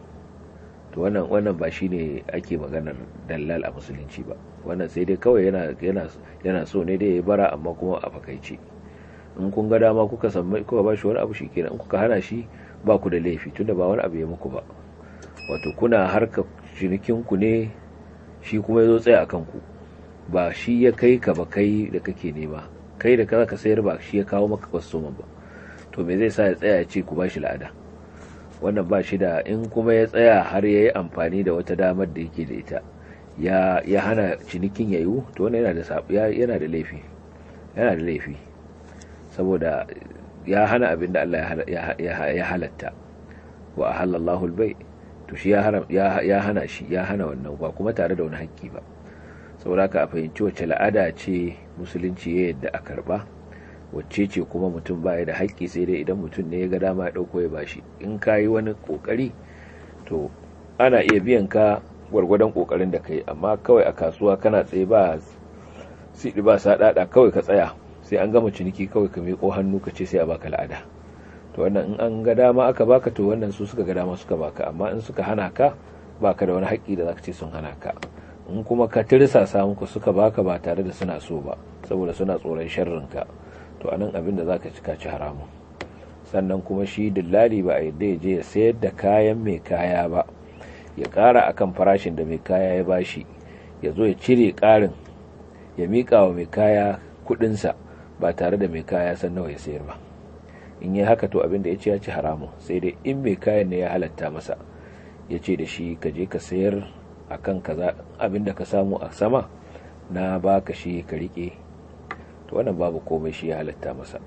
to wannan ba shi ne ake maganar dallal a musulunci ba. Wannan sai dai kawai yana so ne dai ya bara, amma kuma a fakaice. In kun ga dama kuka bashi wani abu shi kenan, in kuka hana shi ba ku da laifi, tunda ba wani abu ya muku ba. Wato kuna harka cinikinku ne, shi kuma ya zo tsaya a kanku, ba shi ya kai ka ba, kai da kake nema, kai da ka sayar ba shi ya kawo maka kwastoman ba. To me zai sa ya tsaya ya ce ku bashi la'ada? Wannan ba shi da, in kuma ya tsaya har ya yi amfani da wata damar da yake da ita ya hana cinikin ya yiwu, to wannan yana da laifi, saboda ya hana abin da Allah ya halatta. Wa ahallallahu al-bay', to shi ya hana wannan, ba kuma tare da wani haƙƙi ba. Saboda haka a fahimci wacce la'ada ce musulunci ya yadda a karba, wacce ce kuma mutum baya da haƙƙi, sai dai idan mutum ne ya ga dama ya ɗauko ya bashi. In ka yi wani ƙoƙari to ana iya biyan ka gwargwadon ƙoƙarin da ka yi, amma kawai a kasuwa kana tsaye ba siɗi ba saɗaɗa, kawai ka tsaya sai an gama ciniki kawai ka miƙo hannu ka ce sai a baka la'ada. To wannan in an ga dama aka baka, to wannan su suka ga dama suka baka, amma in suka hana ka baka da wani haƙƙi da zaka ce sun hana ka. In kuma ka tirsasa muku suka baka ba tare da suna so ba, saboda suna tsoron sharrin ka, to anan abin da zaka ci haramun. Sannan kuma shi dillali ba a yadda ya je ya sayar da kayan mai kaya ba, ya ƙara akan farashin da mai kaya ya bashi, ya zo ya cire ƙarin ya miƙa wa mai kaya kuɗinsa ba tare da mai kaya san nawa ya sayar ba. In yi haka to abin da ya ce ya ci haramun, sai dai in mai kayan ne ya halatta masa, ya ce da shi ka je ka sayar akan kaza, abin da ka samu a sama na baka shi ka rike, to wannan babu komai, shi ya halatta masa.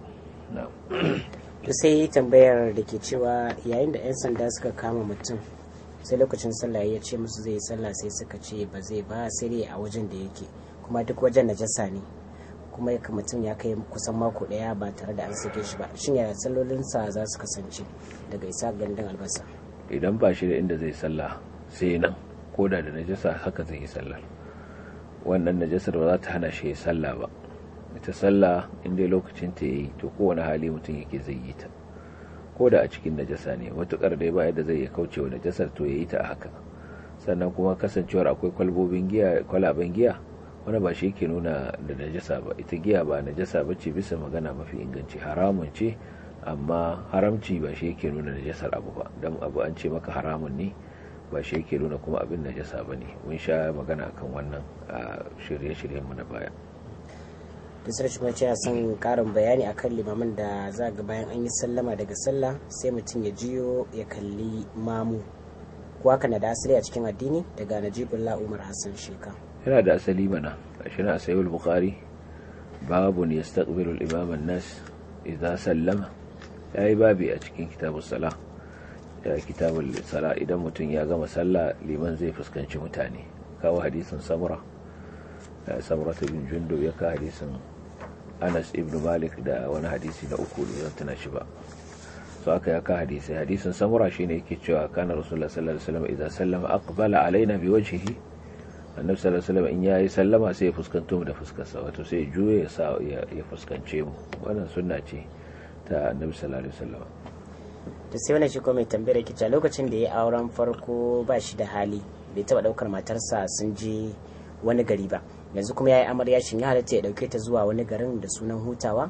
To sai tambayar da ke cewa yayin da 'yan sanda suka kama mutum sai lokacin sallah ya ce musu zai yi sallah, sai suka ce ba zai ba, sai dai a wajen da yake, kuma duk wajen najasa ne, kuma mutum ya kai kusan mako daya ba tare da an sake shi ba. Shin yaya sallolinsa za su kasance daga isa gandun albasa? Idan ba shi da inda zai sallah sai nan, ko da najasa haka zai yi sallar. Wannan najasar ba za ta hana shi ya sallah ba. Ita sallah inda lokacin ta yi, to kowane hali mutum yake zai yi ta, ko da a cikin najasa ne, matukar dai ba yadda zai ya kauce wa najasar, to ya yi ta a haka. Sannan kuma kasancewar akwai kwalaben giya, wani ba shi yake nuna da najasa ba. Ita giya ba najasa ba ce, bisa magana mafi inganci haramun ce, amma haramci ba shi yake nuna najasar abu ba. Dan abu an ce maka haramun ne, ba shi yake nuna kuma abin najasa ba ne. Mun sha magana akan wannan a shirye-shiryenmu na baya. Dusar shi mace ya son karin bayani akan limamin da za ga bayan an yi sallama daga sallah sai mutum ya jiyo ya kalli mamu, ko haka na da asali a cikin addini? Daga Najibullah Umar Hassan Sheka. Yana da asali mana, shi na Sahih Bukhari, babu ne yastaqbilu al-imam an-nas idza sallama, yayi babi a cikin kitabus salah, kitabul sala idan mutum ya gama sallah liman zai fuskanci mutane. Kawo hadisin samura bin jundub, ya kawo hadisin Anas ibn Malik da wani hadisi na uku da zan tuna shi ba. So aka ya kawo hadisin samura shine yake cewa kana rasulullah sallallahu alaihi wasallam idza sallama aqbala alaina biwajhihi, annabi sallallahu alaihi wasallam in yayi sallama sai ya fuskanto mu da fuskarsa, wato sai ya juye ya fuskance mu. Wannan sunna ce ta annabi sallallahu alaihi wasallam. to sai wani shi ko mai tambayar yake cewa lokacin da ya auren farko ba shi da hali, bai taba daukar matarsa sun je wani gari ba, yanzu kuma yayi amarya, shin ya halatta ya dauke ta zuwa wani garin da sunan hutawa?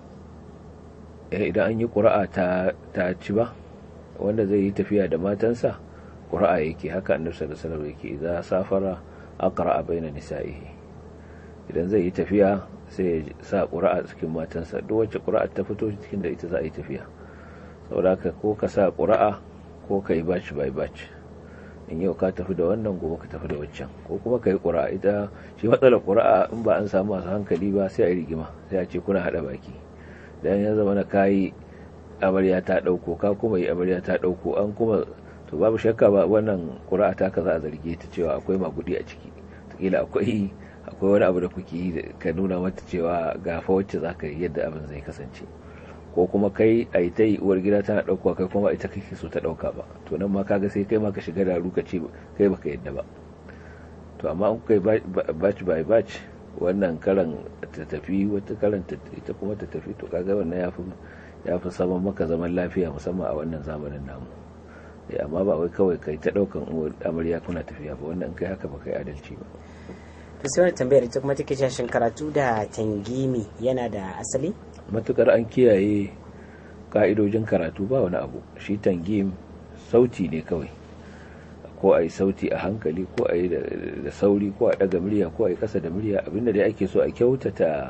Idan an yi ƙura'a ta ci ba, wanda zai yi tafiya da matansa ƙura'a yake, haka annabi sallallahu alaihi wasallam yake, idza safara aqra'a baina nisa'ihi, idan zai yi tafiya sai ya sa ƙura'a cikin matansa, duk wacce ƙura'a ta fito cikin da ita za a yi tafiya. Saboda haka ko ka sa ƙura'a ko ka yi batch by batch, in yau ka tafi da wannan gobe ka tafi da waccan, ko kuma ka yi ƙura'a. Ita shi matsalar ƙura'a in ba an samu masu hankali ba sai a yi rigima, sai a ce kuna haɗa baki, dan ya zama na kayi amarya ta ɗauko, ka kuma yi amarya ta ɗauko, an kuma, to babu shakka ba wannan ƙura'a ta ka za a zarge ta cewa akwai magudi a ciki, takila akwai wani abu da kuke yi ka nuna mata cewa gafa wacce za ka yi yadda abin zai kasance, ko kuma kai a yi ta yi uwar gida tana ɗauka kai kuma ita kake so ta ɗauka ba, to nan ma kaga sai kai ma ka shiga da ka ce kai baka yadda ba. To amma in kai batch by batch, wannan karan ta tafi wata karan ita kuma ta tafi, to kaga wannan ya fi saman maka zaman lafiya, musamman a wannan zamanin namu. Amma ba wai kawai kai ta ɗaukan amarya kuna tafiya ba, wannan kai haka ba kai adalci ba. to sai wani tambayar ita kuma take cewa shin karatu da tangimi yana da asali? Matukar an kiyaye ka'idojin karatu ba wani abu. Shi tangim sauti ne kawai, ko a yi sauti a hankali, ko a yi da sauri, ko a daga murya, ko a yi kasa da murya, abinda dai ake so a kyautata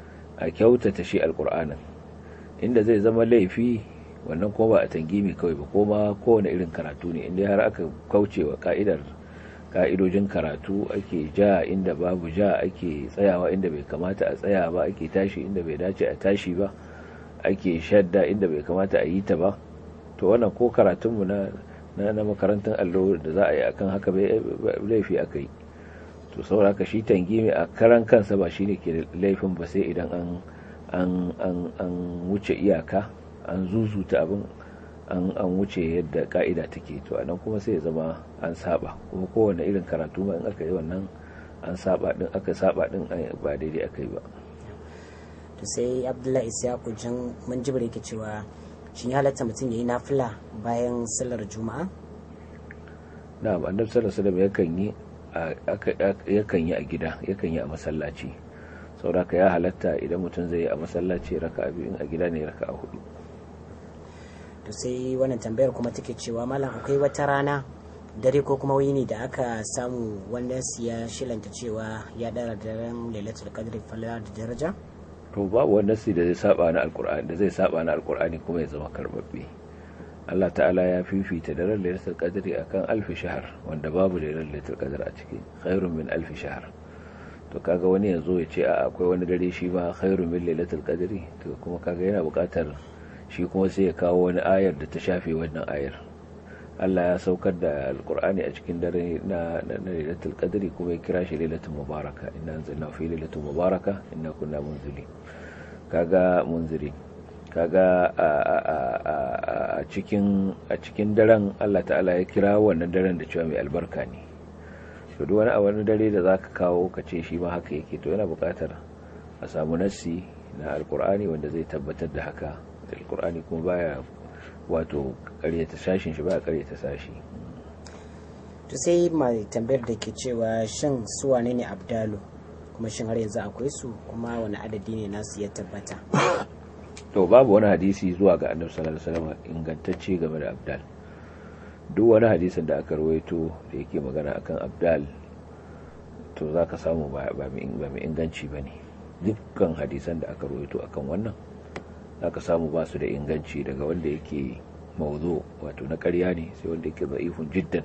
shi alkur'anin. Inda zai zama laifi wannan kuma ba a tangimi kawai ba, ko ma kowane irin karatu ne, inda har aka kaucewa ka'idojin karatu, ake ja inda babu ja, ake tsayawa inda bai kamata a tsaya ba, ake tashi inda bai dace a tashi ba, ake shadda inda bai kamata a yi ta ba, to wannan ko karatunmu na makarantar allo da za a yi akan haka bai laifi aka yi. To saboda shi tangimi a karan kansa ba shine ke laifin ba, sai idan an wuce iyaka, an zuzuta abin, an wuce yadda ka'ida take, to anan kuma sai ya zama an saba. Kuma kowane irin karatu ma in aka yi wannan aka saba din ba daidai aka yi ba. To sai Abdullahi Isyaku jan mun jibire yake cewa shin ya halatta mutum yayi nafila bayan sallar juma'a? Na'am, annabi sallallahu alaihi wasallam yakan yi a gida, yakan yi a masallaci. Saboda ya halatta idan mutum zai yi a masallaci raka'a biyu, in a gida ne raka'a 4. To sai wannan tambayar kuma take cewa malam akwai wata rana, dare ko kuma wuni da aka samu wannan ya shilanta cewa ya dara daren Lailatul Qadr falala da daraja? To babu wannan da zai saba na alqur'ani kuma ya zama karbabbe. Allah ta'ala ya fifita daren Lailatul Qadr akan 1000 shahr, wanda babu Lailatul Qadr a ciki, khairun min 1000 shahr. To kaga wani yanzu ya ce akwai wani dare shi ma khairun min Lailatul Qadr, to kuma kaga yana buƙatar shi kuma sai ya kawo wani ayar da ta shafe wannan ayar. Allah ya saukar da alkur'ani a cikin dare na lailatul qadri, kuma ya kira shi lailatul mubaraka, inna anzalna fi lailatul mubaraka inna kunna munzili. Kaga a cikin daren Allah ta'ala ya kira wannan daren da cewa mai albarka ne. To duk wani dare da zaka kawo ka ce shi ma haka yake, to yana buƙatar a samu nassi na alkur'ani wanda zai tabbatar da haka. Alkur'ani kuma baya wato ƙaryata sashin shi, baya ƙaryata sashi. To sai mai tambayar da ke cewa shin su wane ne abdalu, kuma shin har yanzu akwai su, kuma wani adadi ne nasu ya tabbata? To babu wani hadisi zuwa ga annabi sallallahu alaihi wasallam ingantacce game da abdal. Duk wani hadisin da aka rawaito da yake magana akan abdal, to zaka samu ba mai inganci bane. Dukkan hadisan da aka rawaito akan wannan aka samu ba su da inganci, daga wanda yake mawdu wato na ƙarya ne, sai wanda yake da'ifun jiddan,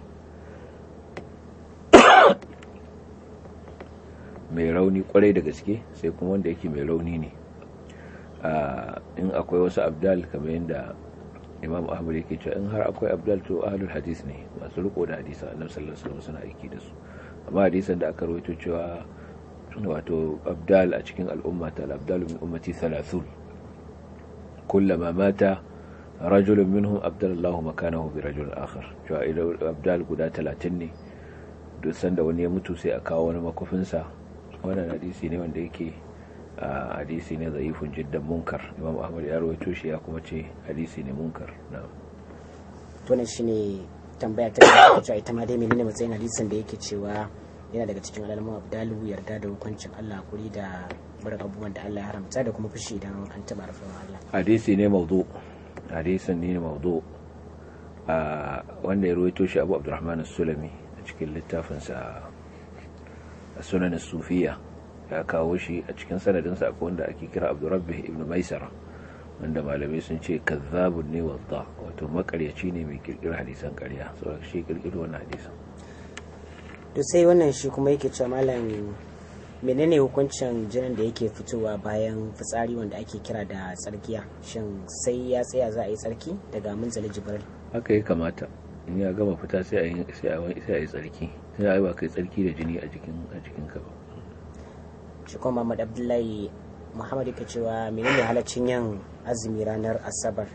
mai rauni kwarai da gaske, sai kuma wanda yake mai rauni ne. In akwai wasu abdal kamar yadda Imam Ahmad yake cewa in har akwai abdal to ahlul hadith ne, masu riko da hadisan annabi sallallahu alaihi wasallam suna aiki da su. amma hadisan da aka rawaito cewa wato abdal a cikin al'umma ta abdalu min ummati 30 kullama mata rajulun minhum abdalallahu makanahu bi rajul akhar, cewa idan abdal guda 30 ne duk sanda wani ya mutu sai a kawo wani makofinsa. wannan hadisi ne wanda yake hadisi ne zaifun jiddan munkar. Imam Ahmad ya rawaito shi ya kuma ce hadisi ne munkar. na'am to ne shine tambaya ta cewa ita ma dai menene matsayin hadisin da yake cewa yana daga cikin alamun abdalu yarda da hukuncin Allah, kuri da barin abubuwan da Allah ya haramta da kuma fushi idan an taba rufin Allah. Hadisi ne mawdu, hadisin ne mawdu wanda ya rawaito shi Abu Abdurrahman as-Sulami a cikin littafinsa Sunan as-Sufiyya, ya kawo shi a cikin sanadinsa akwai wanda ake kira Abdurrabbih ibn Maisara, wanda malamai sun ce kazzabun ne wadda, wato makaryaci ne mai kirkira hadisan ƙarya, saboda shi kirkiro wannan hadisan. To sai wannan shi kuma yake cewa malam menene hukuncin jinin da yake fitowa bayan fitsari wanda ake kira da tsarkiya, shin sai ya tsaya za a yi tsarki daga munzali jibril? Haka ya kamata, in ya gama fita sai a yi tsarki, sai a yi ba kai tsarki da jini a jikin ka ba. Shi kuma Muhammad Abdullahi Muhammad yake cewa menene halaccin yin azumi ranar Asabar?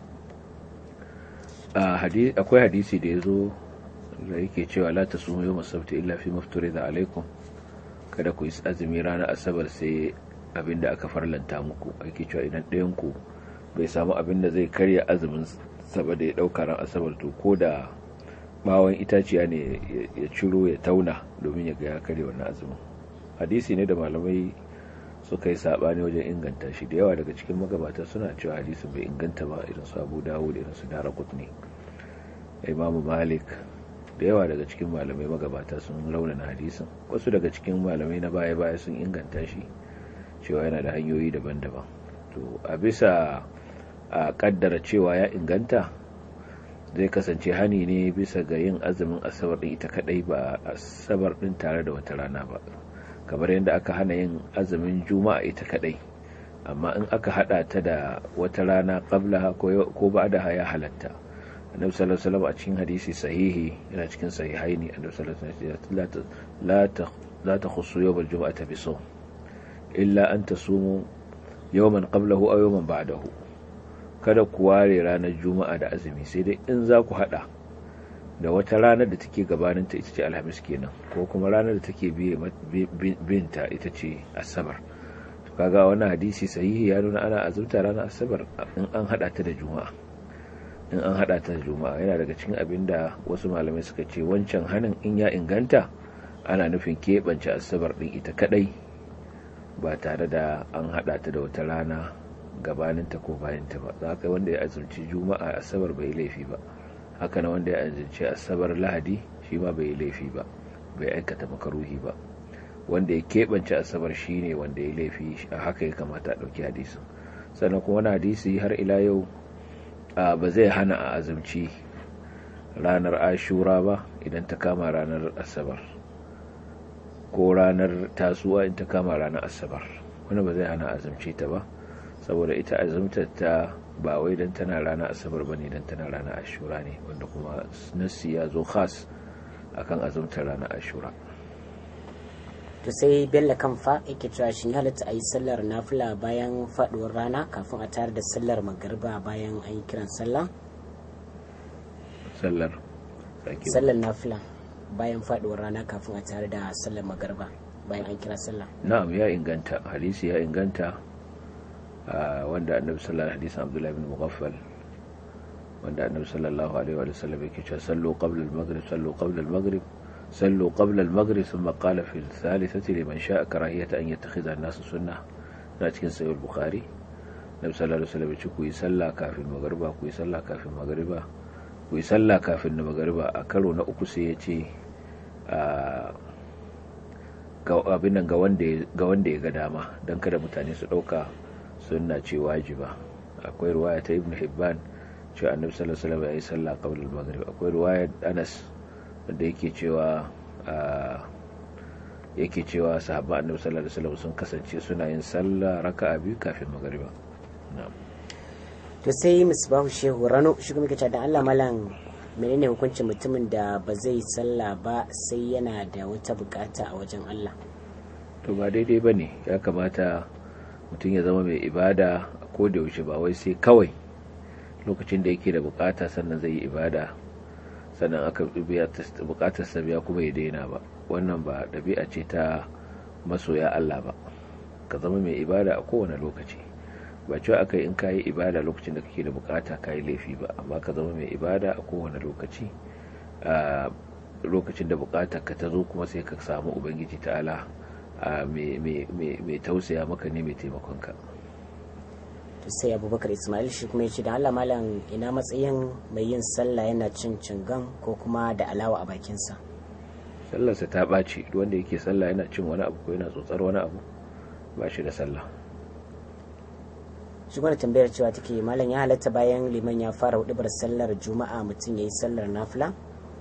Akwai hadisi da ya zo da yake cewa la tasumu yawm as-sabt illa fi mafturida alaikum, kada ku yi azumi ranar Asabar sai abinda aka farlanta muku. Yake cewa idan ɗayan ku bai samu abinda zai karya azumin saboda ya dauka ran Asabar, to ko da bawon itaciya ne ya ciro ya tauna domin ya ga ya karya wannan azumin. Hadisi ne da malamai suka yi sabani wajen inganta shi. Da yawa daga cikin magabata suna cewa hadisin bai inganta ba, irin su Abu Dawud, irin su Daraqutni, Imam Malik, da yawa daga cikin malamai magabata sun raunana hadisin. Wasu daga cikin malamai na baya-baya sun inganta shi, cewa yana da hanyoyi daban-daban. To a bisa a kaddara cewa ya inganta, zai kasance hani ne bisa ga yin azumin Asabar din ita kadai, ba Asabar din tare da wata rana ba, kamar yadda aka hana yin azumin Juma'a ita kadai, amma in aka hada ta da wata rana qabla ko ba'da ya halatta. Annabi sallallahu alaihi wasallam a cikin hadisi sahihi, yana cikin sahihaini, Annabi sallallahu alaihi wasallam la takhussu yawm al-jum'ati bi sawm illa an tasumu yawman qablahu aw yawman ba'dahu. Kada ku ware ranar Juma'a da azumi, sai dai in za ku hada da wata ranar da take gabaninta, ita ce Alhamis kenan, ko kuma ranar da take binta ita ce Asabar. To kaga wannan hadisi sahihi ya nuna ana azumta ranar Asabar in an hada ta da Juma'a. In an hada ta da Juma'a yana daga cikin abin da wasu malamai suka ce wancan hanin in ya inganta ana nufin keɓance Asabar din ita kadai, ba tare da an hada ta da wata rana gabaninta ko bayanta ba. Za ka wanda ya azumci Juma'a Asabar bai laifi ba, haka na wanda ya azumci Asabar Lahadi shi ma bai laifi ba, bai aikata makaruhi ba. Wanda ya keɓance Asabar shi ne wanda ya laifi, haka ya kamata a ɗauki hadisin. Sannan kuma wani hadisi har ila yau ba zai hana a azumci ranar Ashura ba idan ta kama ranar Asabar, ko ranar Tasu'a in ta kama ranar Asabar. Wani ba zai hana azumci ta ba, saboda ita azumtar ta ba wai dan tana ranar Asabar bane, dan tana ranar Ashura ne, wanda kuma nassi ya zo khas akan azumtar ranar Ashura. To sai Bello Kamfa yake cewa shin halatta a yi sallar nafila bayan faduwar rana kafin a tare da sallar magariba bayan an yi kiran sallah? Sallar nafila bayan faduwar rana kafin a tare da sallar magariba bayan an kira sallah. Na'am, ya inganta, hadisi ya inganta, wanda annabi sallallahu alaihi wasallam, Abdullah ibn Mughaffal, wanda annabi sallallahu alaihi wasallam yake cewa sallu qabla al-maghrib, sallu qabla al-maghrib, sallu qabla al-maghrib, thumma qala fi al-thalithati liman sha'a karahiyata an yattakhidha an-nas sunnah. Na cikin sahih al-Bukhari, annabi sallallahu alaihi wasallam ya ce ku yi sallah kafin magriba, ku yi sallah kafin magriba, ku yi sallah kafin magriba. A karo na uku sai ya ce abin nan ga wanda ya ga dama, dan kada mutane su dauka sunna ce wajiba. Akwai riwaya ta Ibn Hibban cewa annabi sallallahu alaihi wasallam ya yi sallah qabla al-maghrib. Akwai riwaya Anas wanda yake cewa sahabban annabi sallallahu alaihi wasallam sun kasance suna yin sallah raka'a biyu kafin magriba. na'am. to sai Misbahu Shehu Rano shi kuma kace da Allah malam menene hukuncin mutumin da ba zai sallah ba sai yana da wata bukata a wajen Allah? To ba daidai bane, ya kamata mutum ya zama mai ibada ko da yaushe, ba wai sai kawai lokacin da yake da bukata sannan zai yi ibada, sannan aka biya bukatar sa biya kuma ya daina ba. Wannan ba dabi'a ce ta masoya Allah ba. Ka zama mai ibada a kowane lokaci, ba cewa aka yi in ka yi ibada lokacin da kake da bukata ka yi laifi ba, amma ka zama mai ibada a kowane lokaci. A lokacin da bukatar ka ta zo kuma sai ka samu ubangiji ta'ala mai tausaya maka ne, mai taimakon ka. To sai Abubakar Ismail shi kuma ya ce da Allah malam ina matsayin mai yin sallah yana cin cingan ko kuma da alawa a bakinsa? Sallarsa ta ɓaci. Wanda yake sallah yana cin wani abu ko yana tsotsar wani abu ba shi da sallah. Shi kuma tambayar cewa take malam ya halatta bayan liman ya fara hudubar sallar juma'a mutum ya yi sallar nafila?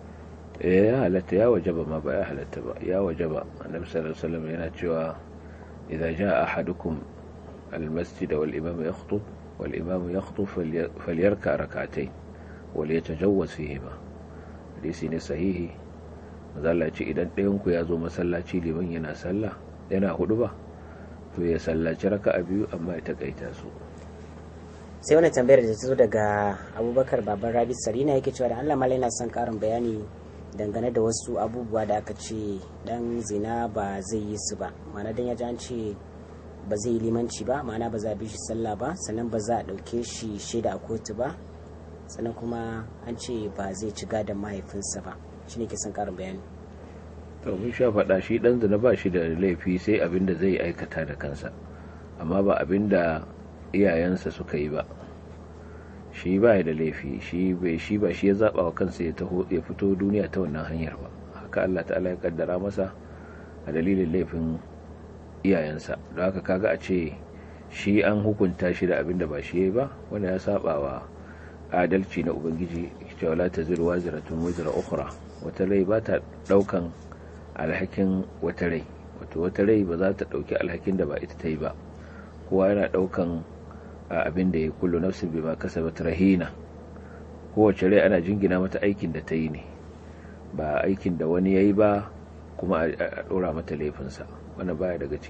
Ya halatta, ya wajaba ma, ba ya halatta ba, ya wajaba. Annabi sallallahu alaihi wasallam yana cewa idza jaa ahadukum al-masjid wal imam yakhutub wal imam yakhutub falyarka rak'atayn wal yatajawwaz fihima. Hadisi ne sahihi. Mazalla ce idan ɗayan ku ya zo masallaci liman yana sallah yana huduba to ya sallaci raka'a biyu amma ya takaita su. Sai wani tambayar da ta zo daga Abubakar Baban Rabi Sarina yake cewa da Allah malai na son karin bayani dangane da wasu abubuwa da aka ce dan zina ba zai yi su ba, ma'ana dan ya ji an ce ba zai yi limanci ba, ma'ana ba za a bi shi sallah ba, sannan ba za a ɗauke shi shaida a kotu ba, sannan kuma an ce ba zai ci gadon mahaifinsa ba. Shi ne ke son karin bayani. To mun sha faɗa, shi dan zina ba shi da laifi sai abin da zai aikata da kansa, amma ba abin da iyayensa suka yi ba. Shi ba ya da laifi, shi ba shi ya zaba wa kansa ya fito duniya ta wannan hanyar ba, haka Allah ta'ala ya kaddara masa a dalilin laifin iyayensa. don haka kaga a ce shi an hukunta shi da abin da ba shi yayi ba, wanda ya saba wa adalci na ubangiji, cewa la taziru waziratun wizra ukhra. Wata rai ba ta daukan alhakin wata rai, wato wata rai ba za ta dauki alhakin da ba ita ta yi ba. Kowa yana daukan abin da ya kullu nafsin bima kasabat rahina. Kowace rai ana jingina mata aikin da ta yi ne, ba aikin da wani yayi ba kuma a dora mata laifinsa. Wannan baya daga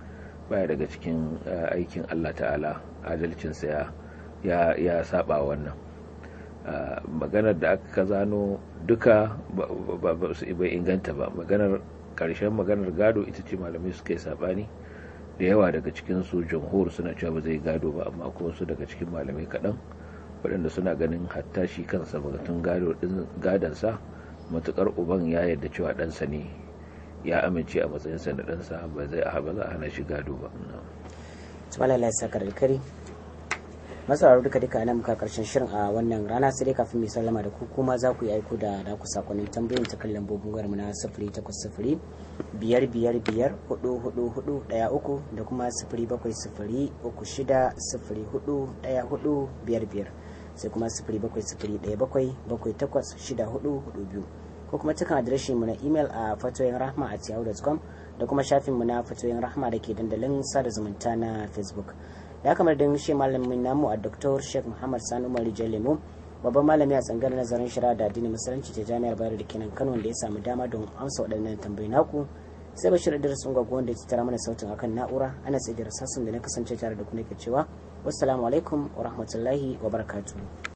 cikin aikin Allah ta'ala. Adalcinsa ya saba wannan. Maganar da aka zano duka bai inganta ba. Karshen maganar gado ita ce malamai suka yi sabani da yawa. Daga cikin su jumhur suna cewa ba zai gado ba, amma kuma su daga cikin malamai kaɗan waɗanda suna ganin hatta shi kansa batun gadonsa matukar uban ya yarda cewa ɗansa ne, ya amince a matsayinsa da ɗansa, ba za a hana shi gado ba. Tumalala ya saka alkari. Masauraro duka nan muka karshen shirin a wannan rana, sai dai kafin mai sallama da ku kuma za ku yi aiko da ku sakonnin tambayoyin ta kan lambobin wayar mu na 0805 555 44413 da kuma 0703 36041455 sai kuma 0701778442 ko kuma cikin adireshin mu na email a fatoyinrahma@yahoo.com da kuma shafin mu na fatoyin rahma da ke dandalin sada zumunta na Facebook. Ya kamar da shi malamin namu a Dr. Sheikh Muhammad Sani Umar Jalemu, babban malami a tsangar nazarin shari'a da addinin musulunci ta Jami'ar Bayero da kenan Kano, da ya samu dama don amsa waɗannan tambayoyi naku. Sai Bashir Idris Ungwaggo wanda ya tara mana sautin akan na'ura. Ana tsaye da rasasun da na kasance tare da ku nake cewa wassalamu alaikum wa rahmatullahi wa barakatuh.